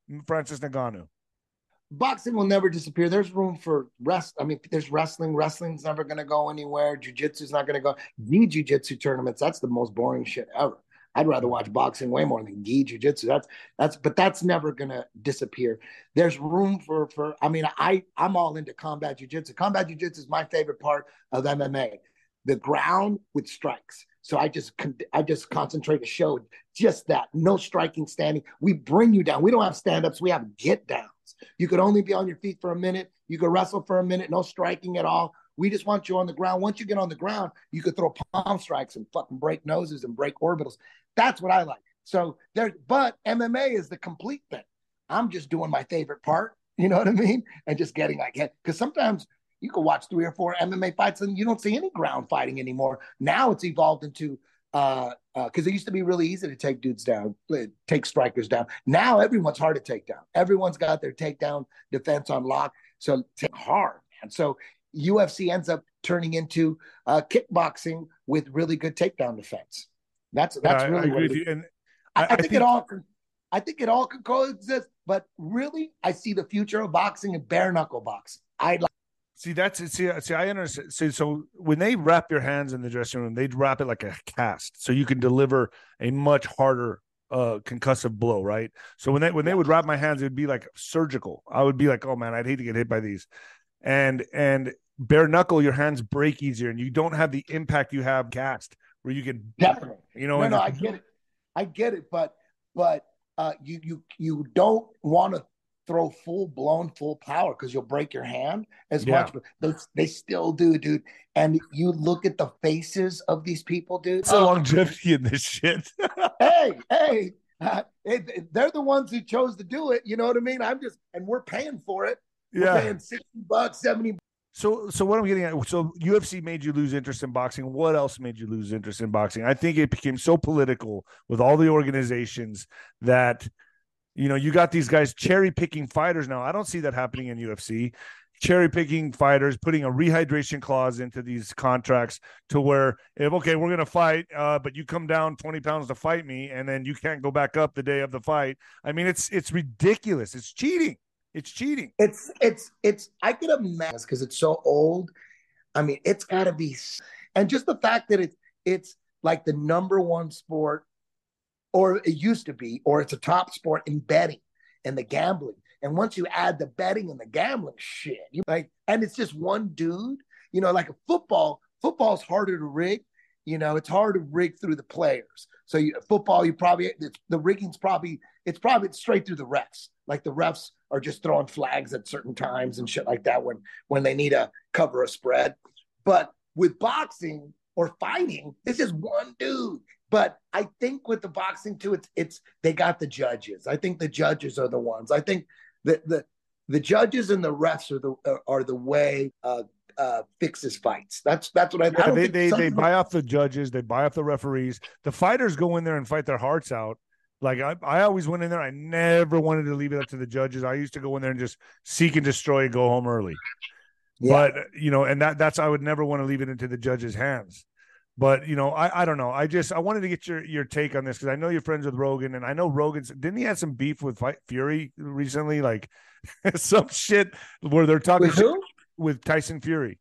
Francis Ngannou? Boxing will never disappear. There's room for rest. I mean, there's wrestling. Wrestling's never going to go anywhere. Jiu-jitsu's not going to go. Gi jiu-jitsu tournaments, that's the most boring shit ever. I'd rather watch boxing way more than gi jiu-jitsu. That's that's but that's never going to disappear. There's room for for I mean, I I'm all into combat jiu-jitsu. Combat jiu-jitsu is my favorite part of M M A. The ground with strikes. So I just I just concentrate to show just that. No striking, standing. We bring you down. We don't have stand-ups. We have get downs. You could only be on your feet for a minute. You could wrestle for a minute. No striking at all. We just want you on the ground. Once you get on the ground, you could throw palm strikes and fucking break noses and break orbitals. That's what I like. So there, but M M A is the complete thing. I'm just doing my favorite part. You know what I mean? And just getting like it. Because sometimes you can watch three or four M M A fights and you don't see any ground fighting anymore. Now it's evolved into uh because uh, it used to be really easy to take dudes down, take strikers down. Now everyone's hard to take down. Everyone's got their takedown defense on lock. So it's hard. And so U F C ends up turning into uh, kickboxing with really good takedown defense. That's that's yeah, really I, I what it is. is. And I, I, I think, think it all can, I think it all can coexist. But really, I see the future of boxing in bare knuckle boxing. I like. See, that's see, see, I understand. See, so when they wrap your hands in the dressing room, they'd wrap it like a cast, so you can deliver a much harder uh concussive blow, right? So when they when they would wrap my hands, it would be like surgical. I would be like, oh man, I'd hate to get hit by these. And and bare knuckle, your hands break easier, and you don't have the impact you have cast, where you can definitely, you know. No, no, just, I get it, I get it, but but uh, you you you don't want to throw full blown full power because you'll break your hand as yeah. much, but they, they still do, dude. And you look at the faces of these people, dude. It's a oh, longevity in this shit. hey, hey, uh, it, they're the ones who chose to do it. You know what I mean? I'm just, and we're paying for it. We're yeah. paying sixty bucks, seventy. So, so what I'm getting at, so U F C made you lose interest in boxing. What else made you lose interest in boxing? I think it became so political with all the organizations that, you know, you got these guys cherry picking fighters now. I don't see that happening in U F C. Cherry picking fighters, putting a rehydration clause into these contracts to where, if okay, we're gonna fight, uh, but you come down twenty pounds to fight me, and then you can't go back up the day of the fight. I mean, it's it's ridiculous. It's cheating. It's cheating. It's it's it's. I could imagine because it's so old. I mean, it's got to be, and just the fact that it's it's like the number one sport. Or it used to be, or it's a top sport in betting and the gambling. And once you add the betting and the gambling shit, you like, and it's just one dude, you know, like a football, football's harder to rig. You know, it's hard to rig through the players. So you, football, you probably, it's, the rigging's probably, it's probably straight through the refs. Like the refs are just throwing flags at certain times and shit like that when, when they need to cover a spread. But with boxing or fighting, it's just one dude. But I think with the boxing too, it's it's they got the judges. I think the judges are the ones. I think the the the judges and the refs are the are the way uh, uh, fixes fights. That's that's what I. Yeah, I they they they buy off the judges. They buy off the referees. The fighters go in there and fight their hearts out. Like I, I always went in there. I never wanted to leave it up to the judges. I used to go in there and just seek and destroy and go home early. Yeah. But you know, and that that's I would never want to leave it into the judges' hands. But, you know, I, I don't know. I just I wanted to get your, your take on this because I know you're friends with Rogan, and I know Rogan's didn't he have some beef with Fight Fury recently? Like some shit where they're talking with, who? with Tyson Fury.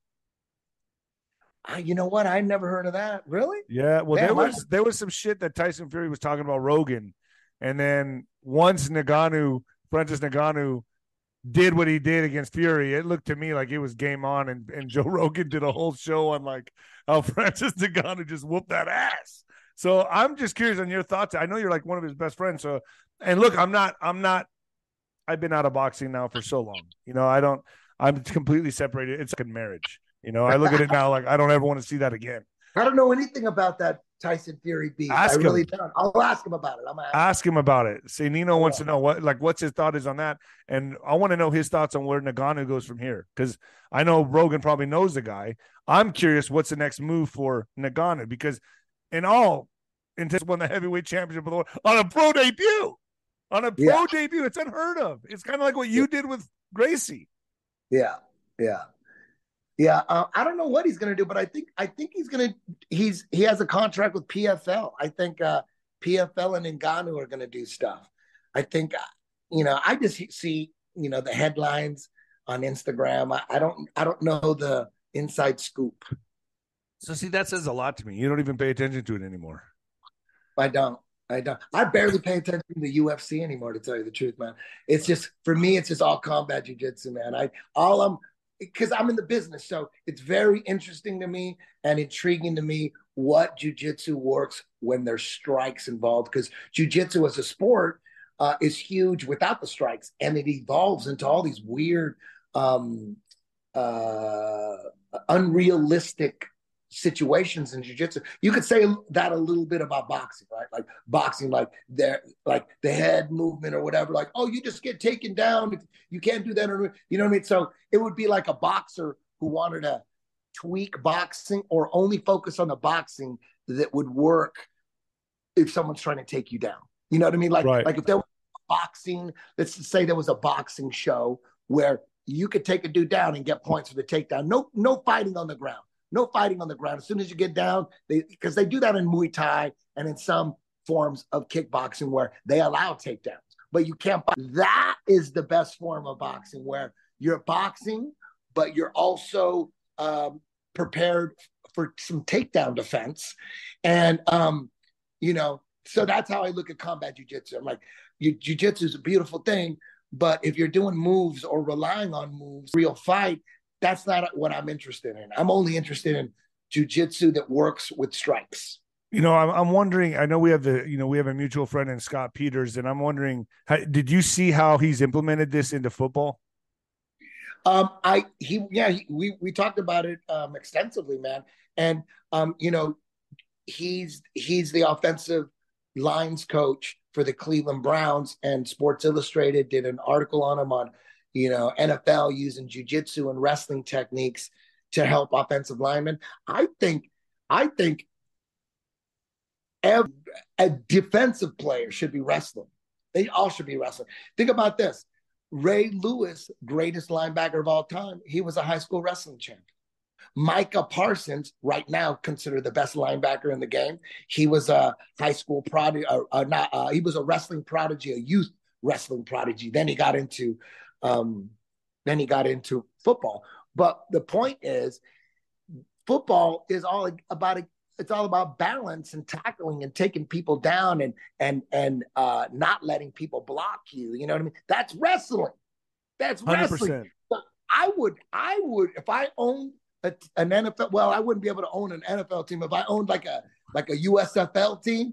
Uh, you know what? I never heard of that. Really? Yeah. Well, Damn, there was I... there was some shit that Tyson Fury was talking about Rogan, and then once Ngannou, Francis Ngannou, did what he did against Fury, it looked to me like it was game on, and, and Joe Rogan did a whole show on like how Francis Ngannou just whooped that ass. So I'm just curious on your thoughts. I know you're like one of his best friends. So, and look, I'm not, I'm not, I've been out of boxing now for so long. You know, I don't, I'm completely separated. It's like a marriage. You know, I look at it now like I don't ever want to see that again. I don't know anything about that Tyson Fury beef. Ask I really him. don't. I'll ask him about it. I'm gonna ask, ask him about it. See, Nino wants to know what, like, what's his thought is on that, and I want to know his thoughts on where Ngannou goes from here because I know Rogan probably knows the guy. I'm curious what's the next move for Ngannou because, in all, Intez won the heavyweight championship of the world on a pro debut. On a pro yeah. debut, it's unheard of. It's kind of like what you yeah. did with Gracie. Yeah, yeah. Yeah, uh, I don't know what he's going to do, but I think I think he's going to he's he has a contract with P F L. I think uh, P F L and Ngannou are going to do stuff. I think uh, you know, I just see, you know, the headlines on Instagram. I, I don't, I don't know the inside scoop. So see, that says a lot to me. You don't even pay attention to it anymore. I don't. I don't. I barely pay attention to the U F C anymore, to tell you the truth, man. It's just for me, it's just all combat jujitsu, man. I all I'm because I'm in the business, so it's very interesting to me and intriguing to me what jujitsu works when there's strikes involved. Because jujitsu as a sport uh, is huge without the strikes, and it evolves into all these weird, um, uh, unrealistic situations in jiu-jitsu. You could say that a little bit about boxing, right? Like boxing, like there, like the head movement or whatever, like, oh, you just get taken down. You can't do that. Or, you know what I mean? So it would be like a boxer who wanted to tweak boxing or only focus on the boxing that would work if someone's trying to take you down. You know what I mean? Like, right. like if there was boxing, let's say there was a boxing show where you could take a dude down and get points for the takedown. No, no fighting on the ground. No fighting on the ground. As soon as you get down, they because they do that in Muay Thai and in some forms of kickboxing where they allow takedowns, but you can't. That is the best form of boxing where you're boxing, but you're also um, prepared for some takedown defense. And, um, you know, so that's how I look at combat jiu-jitsu. I'm like, jiu-jitsu is a beautiful thing, but if you're doing moves or relying on moves, real fight, that's not what I'm interested in. I'm only interested in jiu-jitsu that works with strikes. You know, I'm, I'm wondering, I know we have the, you know, we have a mutual friend in Scott Peters, and I'm wondering, how, did you see how he's implemented this into football? Um, I, he, yeah, he, we, we talked about it um, extensively, man. And, um, you know, he's, he's the offensive lines coach for the Cleveland Browns, and Sports Illustrated did an article on him on, you know, N F L using jiu-jitsu and wrestling techniques to help offensive linemen. I think, I think every, a defensive player should be wrestling. They all should be wrestling. Think about this. Ray Lewis, greatest linebacker of all time, he was a high school wrestling champion. Micah Parsons, right now considered the best linebacker in the game. He was a high school prodigy, uh, uh, not, uh, he was a wrestling prodigy, a youth wrestling prodigy. Then he got into Um, then he got into football. But the point is, football is all about it's all about balance and tackling and taking people down and and and uh, not letting people block you. You know what I mean? That's wrestling. That's wrestling. one hundred percent. But I would, I would, if I owned a, an N F L. Well, I wouldn't be able to own an N F L team. If I owned like a like a U S F L team,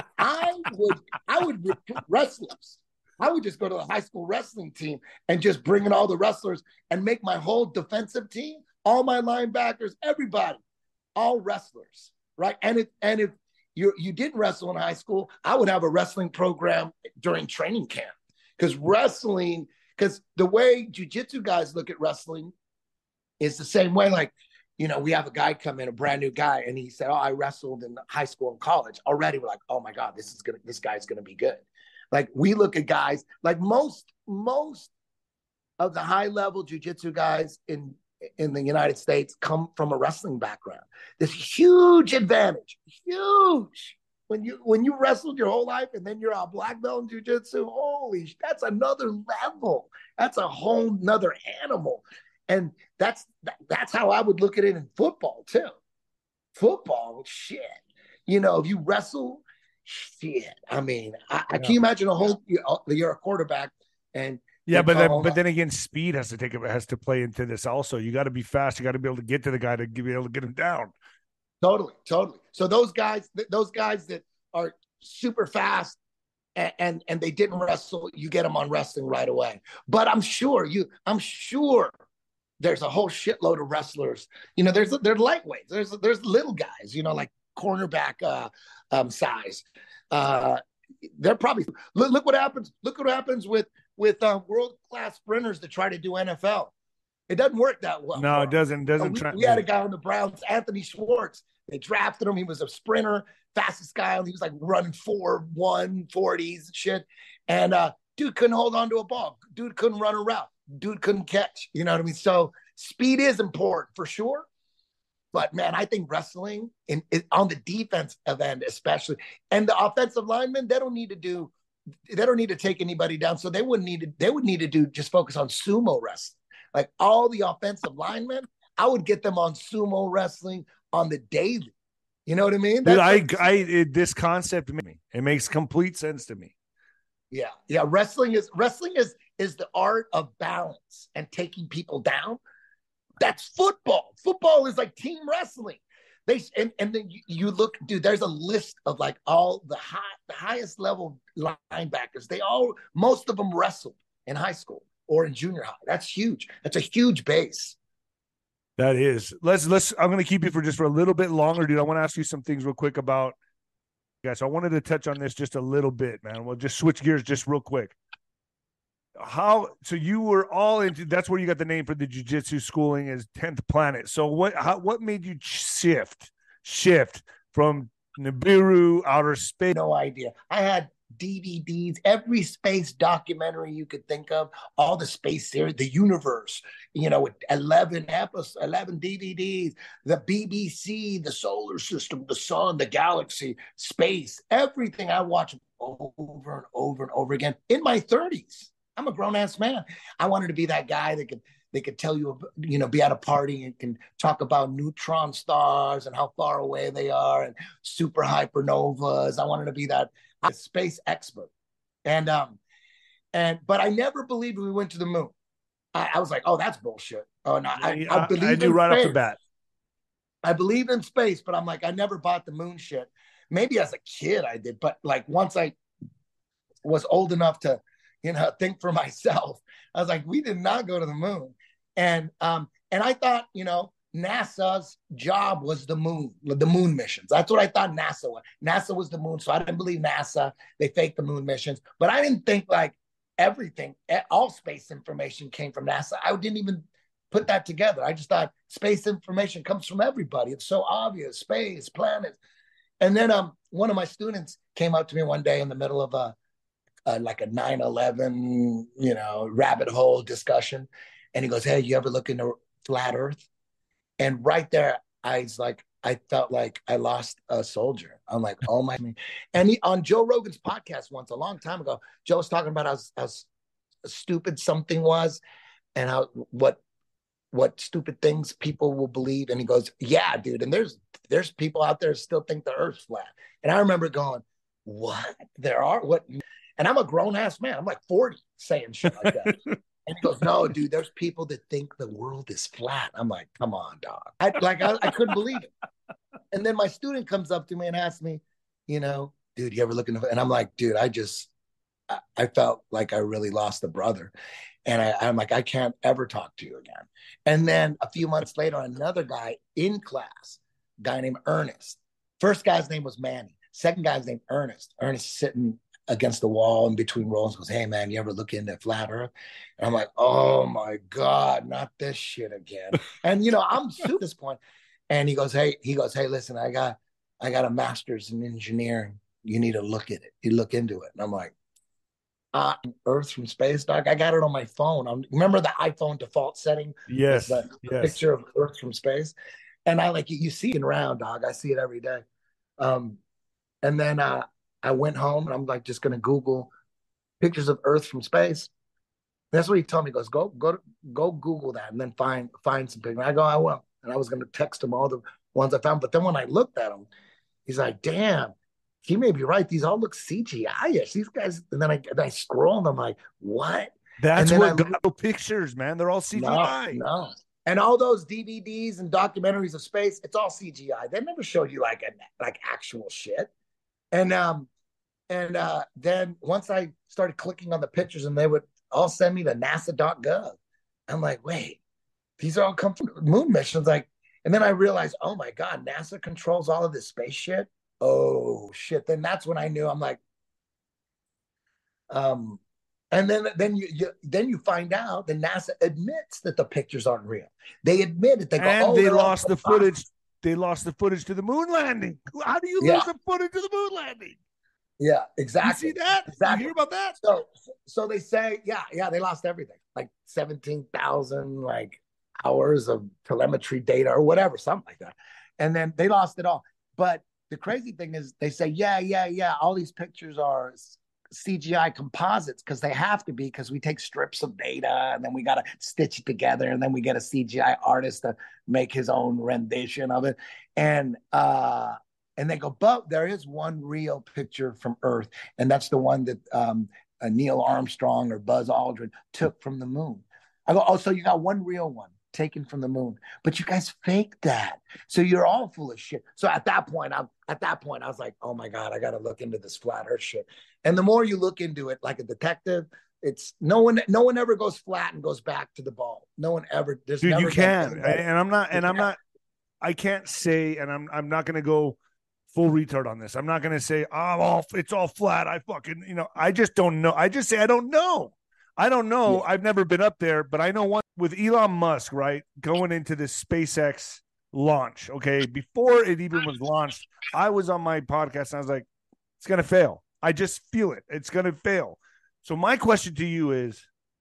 I would, I would recruit wrestlers. I would just go to the high school wrestling team and just bring in all the wrestlers and make my whole defensive team, all my linebackers, everybody, all wrestlers, right? And if and if you you didn't wrestle in high school, I would have a wrestling program during training camp, because wrestling, because the way jiu-jitsu guys look at wrestling is the same way. Like, you know, we have a guy come in, a brand new guy, and he said, "Oh, I wrestled in high school and college." Already, we're like, "Oh my God, this is gonna, this guy's gonna be good." Like, we look at guys, like most, most of the high level jiu-jitsu guys in, in the United States come from a wrestling background. This huge advantage, huge. When you, when you wrestled your whole life and then you're a black belt in jiu-jitsu, holy, that's another level. That's a whole nother animal. And that's, that, that's how I would look at it in football too. Football, shit. You know, if you wrestle, shit. I mean, I, I can't imagine a whole you're a quarterback and yeah, but then but then again, speed has to take has to play into this also. You got to be fast. You got to be able to get to the guy to be able to get him down. Totally, totally. So those guys, those guys that are super fast and and, and they didn't wrestle, you get them on wrestling right away. But I'm sure you, I'm sure there's a whole shitload of wrestlers. You know, there's there's lightweights. There's there's little guys. You know, like cornerback uh, um, size. Uh, they're probably look, look what happens. Look what happens with with uh, world class sprinters that try to do N F L. It doesn't work that well. No, it doesn't. It doesn't. We, try- we had a guy on the Browns, Anthony Schwartz. They drafted him. He was a sprinter, fastest guy. He was like running four one forties and shit. And uh, dude couldn't hold on to a ball. Dude couldn't run a route. Dude couldn't catch. You know what I mean? So speed is important for sure. But man, I think wrestling in, in on the defensive end, especially, and the offensive linemen, they don't need to do they don't need to take anybody down. So they wouldn't need to, they would need to do just focus on sumo wrestling. Like all the offensive linemen, I would get them on sumo wrestling on the daily. You know what I mean? Dude, That's I, like, I, it, this concept, me, it makes complete sense to me. yeah, yeah. Wrestling is wrestling is is the art of balance and taking people down. That's football. Football is like team wrestling. They and, and then you, you look, dude. There's a list of like all the high, the highest level linebackers. They all, most of them wrestled in high school or in junior high. That's huge. That's a huge base. That is. Let's let's. I'm going to keep you for just for a little bit longer, dude. I want to ask you some things real quick about. Guys, I wanted to touch on this just a little bit, man. We'll just switch gears just real quick. How so you were all into that's where you got the name for the jiu-jitsu schooling is tenth Planet. So what how, what made you shift shift from Nibiru, outer space? No idea. I had D V Ds, every space documentary you could think of, all the space series, the universe, you know, with eleven episodes, eleven D V Ds, the B B C, the solar system, the sun, the galaxy, space, everything. I watched over and over and over again in my thirties. I'm a grown ass man. I wanted to be that guy that could they could tell you, you know, be at a party and can talk about neutron stars and how far away they are and super hypernovas. I wanted to be that space expert. And um, and but I never believed we went to the moon. I, I was like, oh, that's bullshit. Oh no, I, I, I believe I knew right space. off the bat. I believe in space, but I'm like, I never bought the moon shit. Maybe as a kid I did, but like once I was old enough to, you know, think for myself, I was like, we did not go to the moon. And um, and I thought, you know, NASA's job was the moon, the moon missions. That's what I thought NASA was. NASA was the moon. So I didn't believe NASA. They faked the moon missions. But I didn't think like everything, all space information came from NASA. I didn't even put that together. I just thought space information comes from everybody. It's so obvious, space, planets. And then um, one of my students came up to me one day in the middle of a, a like a nine eleven, you know, rabbit hole discussion. And he goes, hey, you ever look into flat Earth? And right there, I was like, I felt like I lost a soldier. I'm like, oh my. And he, on Joe Rogan's podcast once, a long time ago, Joe was talking about how, how stupid something was and how what what stupid things people will believe. And he goes, yeah, dude. And there's there's people out there who still think the Earth's flat. And I remember going, what? There are? What? And I'm a grown-ass man. I'm like forty saying shit like that. And he goes, no, dude, there's people that think the world is flat. I'm like, come on, dog. I, like, I, I couldn't believe it. And then my student comes up to me and asks me, you know, dude, you ever look in the, and I'm like, dude, I just, I, I felt like I really lost a brother. And I, I'm like, I can't ever talk to you again. And then a few months later, another guy in class, a guy named Ernest. First guy's name was Manny. Second guy's name Ernest. Ernest sitting against the wall in between rows goes, hey man, you ever look into flat Earth? And I'm like, oh my God, not this shit again. And you know, I'm to this point. And he goes, hey, he goes, hey, listen, I got I got a master's in engineering. You need to look at it. You look into it. And I'm like, uh, Earth from space, dog. I got it on my phone. I'm, remember the iPhone default setting? Yes. The yes. picture of Earth from space. And I like you see it around, dog. I see it every day. Um, and then uh I went home and I'm like, just going to Google pictures of Earth from space. That's what he told me. He goes, go, go, go Google that and then find, find some pictures. I go, I will. And I was going to text him all the ones I found. But then when I looked at him, he's like, damn, he may be right. These all look C G I-ish. These guys. And then I, and I scroll and I'm like, what? That's what I, got the pictures, man. They're all C G I. No, no. And all those D V Ds and documentaries of space, it's all C G I. They never showed you like a, like actual shit. And, um, And uh, then once I started clicking on the pictures and they would all send me to nasa dot gov. I'm like, wait, these are all come from moon missions. Like, and then I realized, oh my God, NASA controls all of this space shit. Oh shit. Then that's when I knew. I'm like, um, and then then you, you then you find out that NASA admits that the pictures aren't real. They admit it. They go, and oh, they lost the footage. Box. They lost the footage to the moon landing. How do you yeah. lose the footage to the moon landing? Yeah, exactly. You see that? Exactly. You hear about that? So, so they say, yeah, yeah, they lost everything, like seventeen thousand like hours of telemetry data or whatever, something like that, and then they lost it all. But the crazy thing is, they say, yeah, yeah, yeah, all these pictures are C G I composites because they have to be, because we take strips of data and then we got to stitch it together, and then we get a C G I artist to make his own rendition of it. And uh, and they go, but there is one real picture from Earth, and that's the one that um, uh, Neil Armstrong or Buzz Aldrin took from the moon. I go, oh, so you got one real one taken from the moon, but you guys faked that. So you're all full of shit. So at that point, I'm at that point, I was like, oh my God, I got to look into this flat Earth shit. And the more you look into it, like a detective, it's no one, no one ever goes flat and goes back to the ball. No one ever. There's Dude, never you can, and I'm not, and I'm not, I can't say, and I'm, I'm not going to go full retard on this. I'm not going to say, oh, all, it's all flat. I fucking, you know, I just don't know. I just say, I don't know. I don't know. Yeah. I've never been up there, but I know one with Elon Musk, right? Going into this SpaceX launch. Okay. Before it even was launched, I was on my podcast and I was like, it's going to fail. I just feel it. It's going to fail. So my question to you is,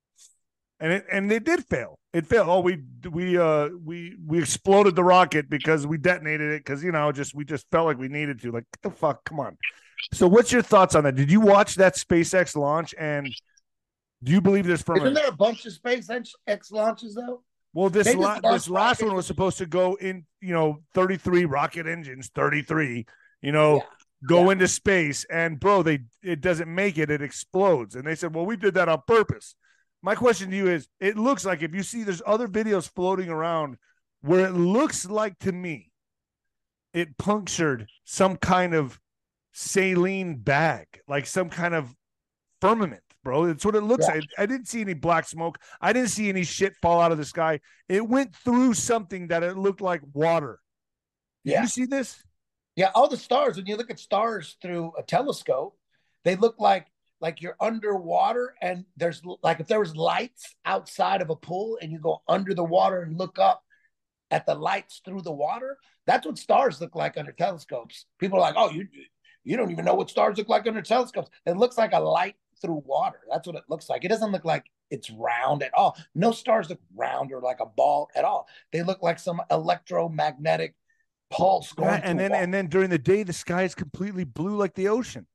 and it, and it did fail. It failed. Oh, we, we, uh, we, we exploded the rocket because we detonated it. Cause you know, just, we just felt like we needed to. Like, what the fuck? Come on. So what's your thoughts on that? Did you watch that SpaceX launch, and do you believe there's firmament? Isn't there a bunch of SpaceX launches though? Well, this la- this last one was supposed to go in, you know, thirty-three rocket engines, thirty-three, you know, yeah. go yeah. into space, and bro, they it doesn't make it, it explodes. And they said, well, we did that on purpose. My question to you is, it looks like, if you see there's other videos floating around where it looks like, to me, it punctured some kind of saline bag, like some kind of firmament. Bro, it's what it looks yeah. like. I didn't see any black smoke. I didn't see any shit fall out of the sky. It went through something that it looked like water. Did yeah. you see this? Yeah, all the stars, when you look at stars through a telescope, they look like like you're underwater, and there's like, if there was lights outside of a pool and you go under the water and look up at the lights through the water, that's what stars look like under telescopes. People are like, oh, you you don't even know what stars look like under telescopes. It looks like a light through water. That's what it looks like. It doesn't look like it's round at all. No stars look round or like a ball at all. They look like some electromagnetic pulse going yeah, and then water. And then during the day, the sky is completely blue like the ocean.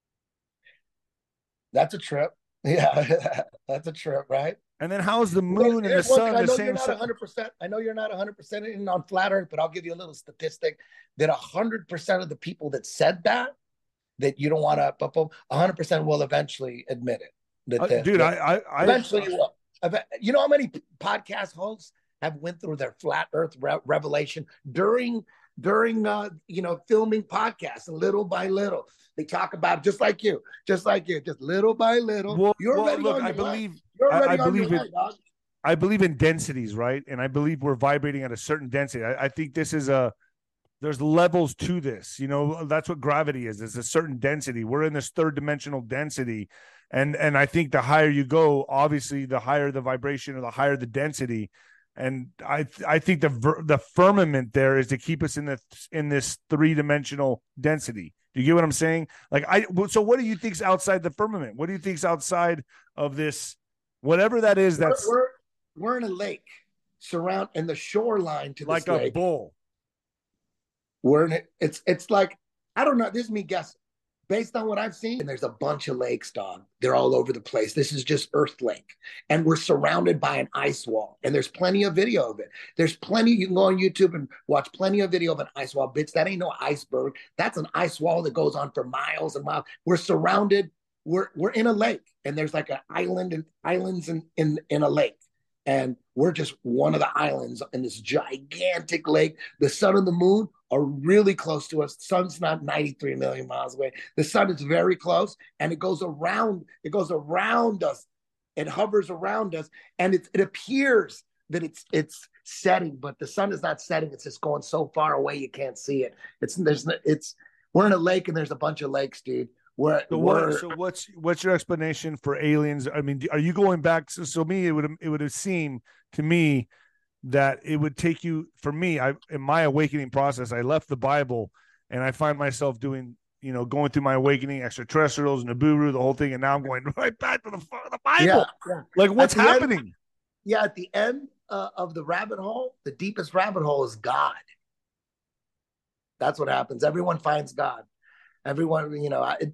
That's a trip. Yeah, that's a trip, right? And then how's the moon and the sun I the know same? You're not one hundred percent. I know you're not one hundred percent in on flat Earth, but I'll give you a little statistic that one hundred percent of the people that said that that you don't want to, but one hundred percent will eventually admit it. That, uh, dude, that, I, I, eventually I, you will. You know how many podcast hosts have went through their flat Earth re- revelation during during uh, you know filming podcasts, little by little. They talk about, just like you, just like you, just little by little. Well, you're well, already look, on I your believe, line. You're already I, I on believe your it. line, dog. I believe in densities, right? And I believe we're vibrating at a certain density. I, I think this is a, there's levels to this, you know, that's what gravity is. There's a certain density. We're in this third dimensional density. And, and I think the higher you go, obviously the higher the vibration or the higher the density. And I, I think the, the firmament there is to keep us in the, in this three dimensional density. Do you get what I'm saying? Like, I, so what do you think's outside the firmament? What do you think's outside of this, whatever that is? That's we're, we're, we're in a lake surround in the shoreline to like this a lake. bowl. We're in it. It's, it's like, I don't know. This is me guessing based on what I've seen. And there's a bunch of lakes, dog. They're all over the place. This is just Earth Lake. And we're surrounded by an ice wall. And there's plenty of video of it. There's plenty. You can go on YouTube and watch plenty of video of an ice wall. Bitch, that ain't no iceberg. That's an ice wall that goes on for miles and miles. We're surrounded. We're we're in a lake. And there's like an island and islands in, in, in a lake. And we're just one of the islands in this gigantic lake. The sun and the moon are really close to us. The sun's not ninety-three million miles away. The sun is very close, and it goes around. It goes around us. It hovers around us, and it, it appears that it's it's setting, but the sun is not setting. It's just going so far away you can't see it. It's there's it's we're in a lake, and there's a bunch of lakes, dude. We're, so, we're, what, so what's what's your explanation for aliens? I mean, are you going back? So, so me, it would it would have seemed to me that it would take you, for me, I in my awakening process, I left the Bible and I find myself doing, you know, going through my awakening, extraterrestrials, Nibiru, the whole thing, and now I'm going right back to the, the Bible. Yeah, yeah. Like, what's happening? End, yeah, at the end uh, of the rabbit hole, the deepest rabbit hole is God. That's what happens. Everyone finds God. Everyone, you know, it,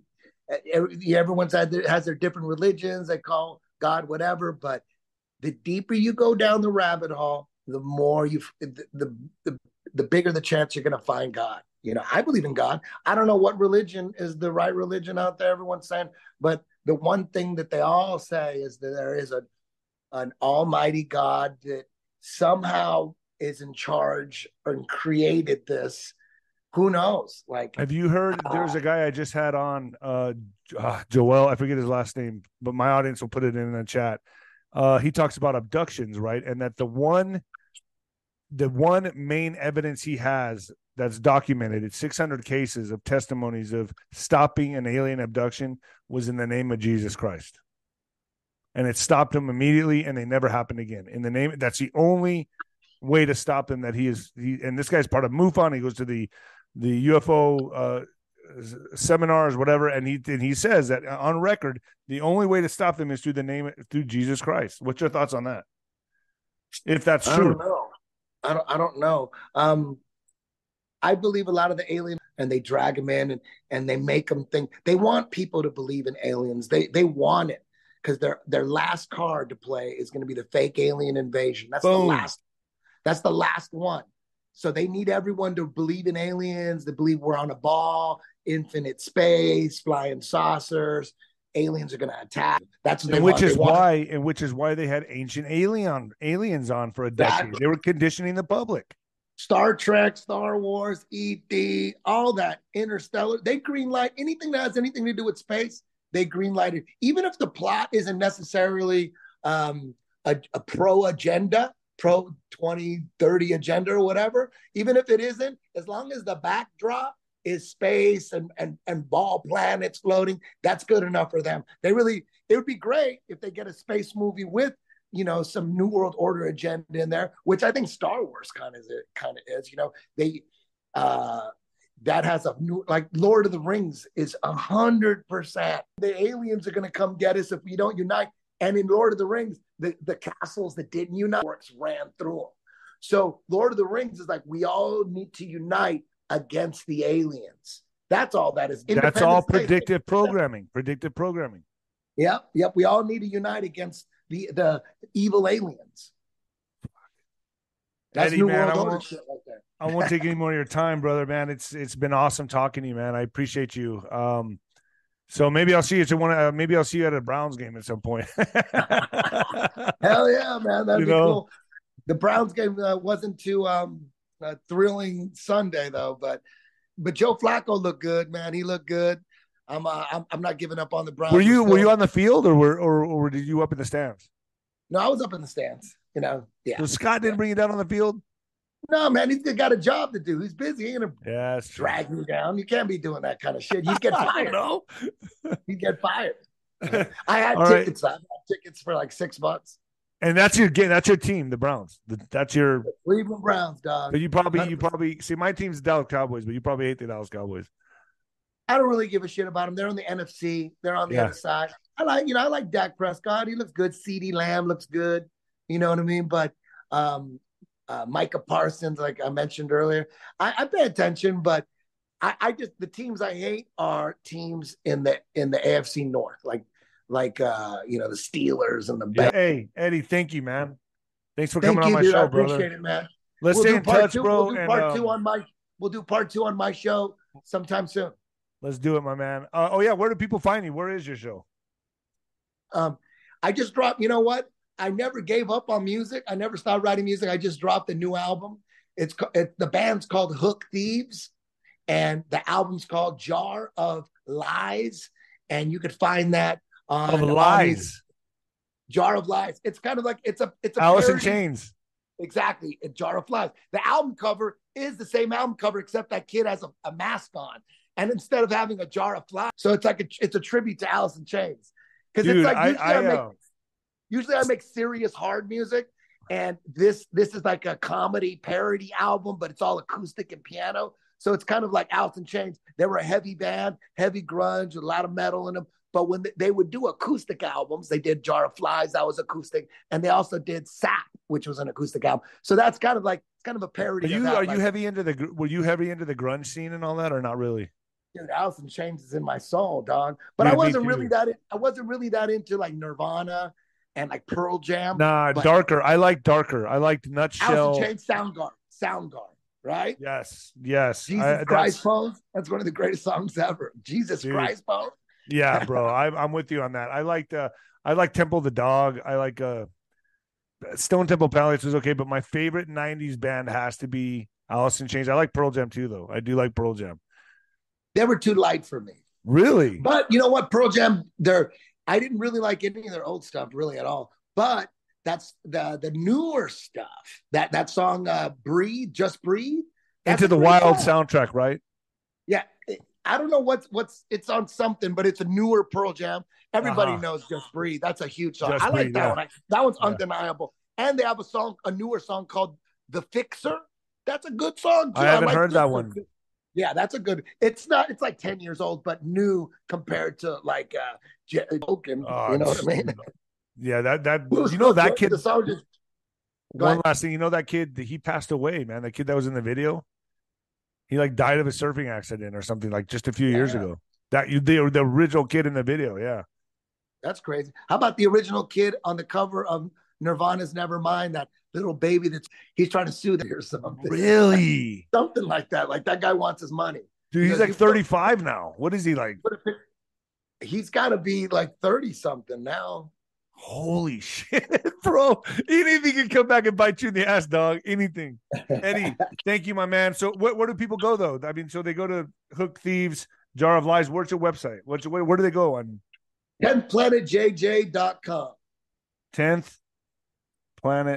Everyone's had their, has their different religions. They call God whatever, but the deeper you go down the rabbit hole, the more you, the, the, the, the bigger the chance you're going to find God. You know, I believe in God. I don't know what religion is the right religion out there, everyone's saying, but the one thing that they all say is that there is a an almighty God that somehow is in charge and created this. Who knows? Like, have you heard? There's a guy I just had on, uh, uh, Joel. I forget his last name, but my audience will put it in the chat. Uh, he talks about abductions, right? And that the one, the one main evidence he has that's documented, it's six hundred cases of testimonies of stopping an alien abduction, was in the name of Jesus Christ. And it stopped them immediately, and they never happened again. In the name, that's the only way to stop them. That he is, he, and this guy's part of MUFON. He goes to the the U F O uh, seminars, whatever, and he and he says that on record, the only way to stop them is through the name, through Jesus Christ. What's your thoughts on that? If that's I true, don't know. I don't. I don't know. Um, I believe a lot of the aliens, and they drag them in, and and they make them think. They want people to believe in aliens. They they want it. Because their their last card to play is going to be the fake alien invasion. That's Boom. the last. That's the last one. So they need everyone to believe in aliens. They believe we're on a ball, infinite space, flying saucers. Aliens are going to attack. That's what they which want. is they want. why, and which is why they had ancient alien aliens on for a decade. Exactly. They were conditioning the public. Star Trek, Star Wars, E T, all that, Interstellar. They greenlight anything that has anything to do with space. They greenlighted, even if the plot isn't necessarily um, a, a pro agenda, pro twenty thirty agenda or whatever, even if it isn't, as long as the backdrop is space and, and, and ball planets floating, that's good enough for them. They really, it would be great if they get a space movie with, you know, some New World Order agenda in there, which I think Star Wars kind of is, kind of is, you know, they, uh, that has a new, like Lord of the Rings is a hundred percent. The aliens are going to come get us if we don't unite. And in Lord of the Rings, the, the castles that didn't unite works ran through them. So Lord of the Rings is like, we all need to unite against the aliens. That's all that is. That's all predictive programming, predictive programming. Yep. Yep. We all need to unite against the, the evil aliens. That's Eddie, New man, World I Order won't, shit right there. I won't take any more of your time, brother, man. It's it's been awesome talking to you, man. I appreciate you. Um, so maybe I'll see you at one. Uh, maybe I'll see you at a Browns game at some point. Hell yeah, man, that'd you be know? cool. The Browns game uh, wasn't too um, uh, thrilling Sunday though, but but Joe Flacco looked good, man. He looked good. I'm uh, I'm, I'm not giving up on the Browns. Were you were you on the field or were or, or were you up in the stands? No, I was up in the stands. You know, yeah. So Scott didn't bring you down on the field? No, man, he's got a job to do. He's busy. He ain't gonna yeah, drag me down. You can't be doing that kind of shit. You get fired. No, you get fired. I had All tickets. Right. I had tickets for like six months. And that's your game. That's your team, the Browns. The, that's your the Cleveland Browns, dog. But you probably, you probably see my team's the Dallas Cowboys, but you probably hate the Dallas Cowboys. I don't really give a shit about them. They're on the N F C. They're on the yeah. other side. I like, you know, I like Dak Prescott. He looks good. CeeDee Lamb looks good. You know what I mean? But um, uh, Micah Parsons, like I mentioned earlier, I, I pay attention, but I, I just the teams I hate are teams in the in the A F C North, like like uh, you know the Steelers and the. Yeah. Hey Eddie, thank you, man. Thanks for thank coming you, on my dude. show, I appreciate brother. it, man. Let's we'll stay in touch, two. bro. We'll do and, part um, two on my. We'll do part two on my show sometime soon. Let's do it, my man. Uh, oh yeah, where do people find you? Where is your show? Um, I just dropped. You know what? I never gave up on music. I never stopped writing music. I just dropped a new album. It's it, the band's called Hook Thieves, and the album's called Jar of Lies. And you could find that on of Lies. Jar of Lies. It's kind of like it's a it's a Alice parody. in Chains. Exactly, a Jar of Lies. The album cover is the same album cover, except that kid has a, a mask on, and instead of having a jar of flies, so it's like a, it's a tribute to Alice in Chains. Because it's like usually I, I, I make. Uh... Usually I make serious hard music, and this this is like a comedy parody album, but it's all acoustic and piano. So it's kind of like Alice in Chains. They were a heavy band, heavy grunge, a lot of metal in them. But when they would do acoustic albums, they did Jar of Flies, that was acoustic, and they also did Sap, which was an acoustic album. So that's kind of like it's kind of a parody. Are you of that, are like, you heavy into the were you heavy into the grunge scene and all that, or not really? Dude, Alice in Chains is in my soul, dog. But I Dude, me wasn't really too. that. I wasn't really that into like Nirvana and like Pearl Jam. Nah, But darker. I like darker. I liked Alice in Nutshell. Chains, Soundgarden, Soundgarden, right? Yes, yes. Jesus I, Christ, that's Pose. That's one of the greatest songs ever. Jesus dude. Christ, Pose. Yeah, bro. I, I'm with you on that. I liked. Uh, I like Temple of the Dog. I like. Uh, Stone Temple Pilots was okay, but my favorite nineties band has to be Alice in Chains. I like Pearl Jam too, though. I do like Pearl Jam. They were too light for me. Really? But you know what? Pearl Jam, they're I didn't really like any of their old stuff really at all. But that's the the newer stuff. That that song uh Breathe, Just Breathe. Into the Wild song. Soundtrack, right? Yeah. I don't know what's what's it's on something, but it's a newer Pearl Jam. Everybody uh-huh. knows Just Breathe. That's a huge song. Just I like breathe, that yeah. one. I, that one's yeah. undeniable. And they have a song, a newer song called The Fixer. That's a good song too. I haven't I like heard that one. Yeah, that's a good. It's not. It's like ten years old, but new compared to like uh, J- Token. Oh, you know what I mean? Yeah, that that you know that kid. The song just, one ahead. Last thing, you know that kid. He passed away, man. The kid that was in the video. He like died of a surfing accident or something like just a few yeah. years ago. That you the the original kid in the video, yeah. That's crazy. How about the original kid on the cover of Nirvana's Nevermind? That little baby that's he's trying to sue them or something. Really? Something like that. Like that guy wants his money. Dude, he's like thirty-five now. What is he like? He's got to be like thirty something now. Holy shit, bro. Anything can come back and bite you in the ass, dog. Anything. Eddie, thank you, my man. So where, where do people go, though? I mean, so they go to Hook Thieves, Jar of Lies. Where's your website? What's your, where, where do they go on? tenth planet j j dot com. tenth planet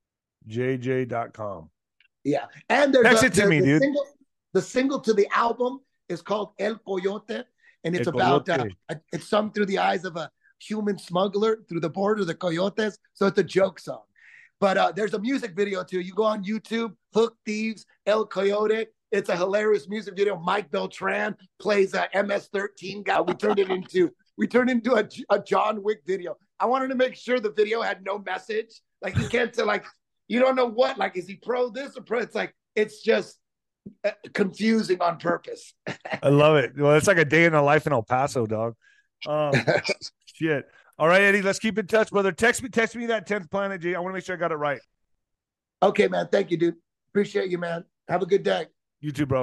j j dot com. Yeah. And there's Text a, it to the, me, the dude. Single, the single to the album is called El Coyote. And it's El about, uh, it's sung through the eyes of a human smuggler through the border, the coyotes. So it's a joke song. But uh, there's a music video too. You go on YouTube, Hook Thieves, El Coyote. It's a hilarious music video. Mike Beltran plays a M S thirteen guy. We turned it into we turned it into a, a John Wick video. I wanted to make sure the video had no message. Like you can't tell, like you don't know what. Like is he pro this or pro? It's like it's just uh, confusing on purpose. I love it. Well, it's like a day in the life in El Paso, dog. Um, Shit. All right, Eddie, let's keep in touch, brother. Text me, text me that tenth planet, G. I want to make sure I got it right. Okay, man. Thank you, dude. Appreciate you, man. Have a good day. You too, bro.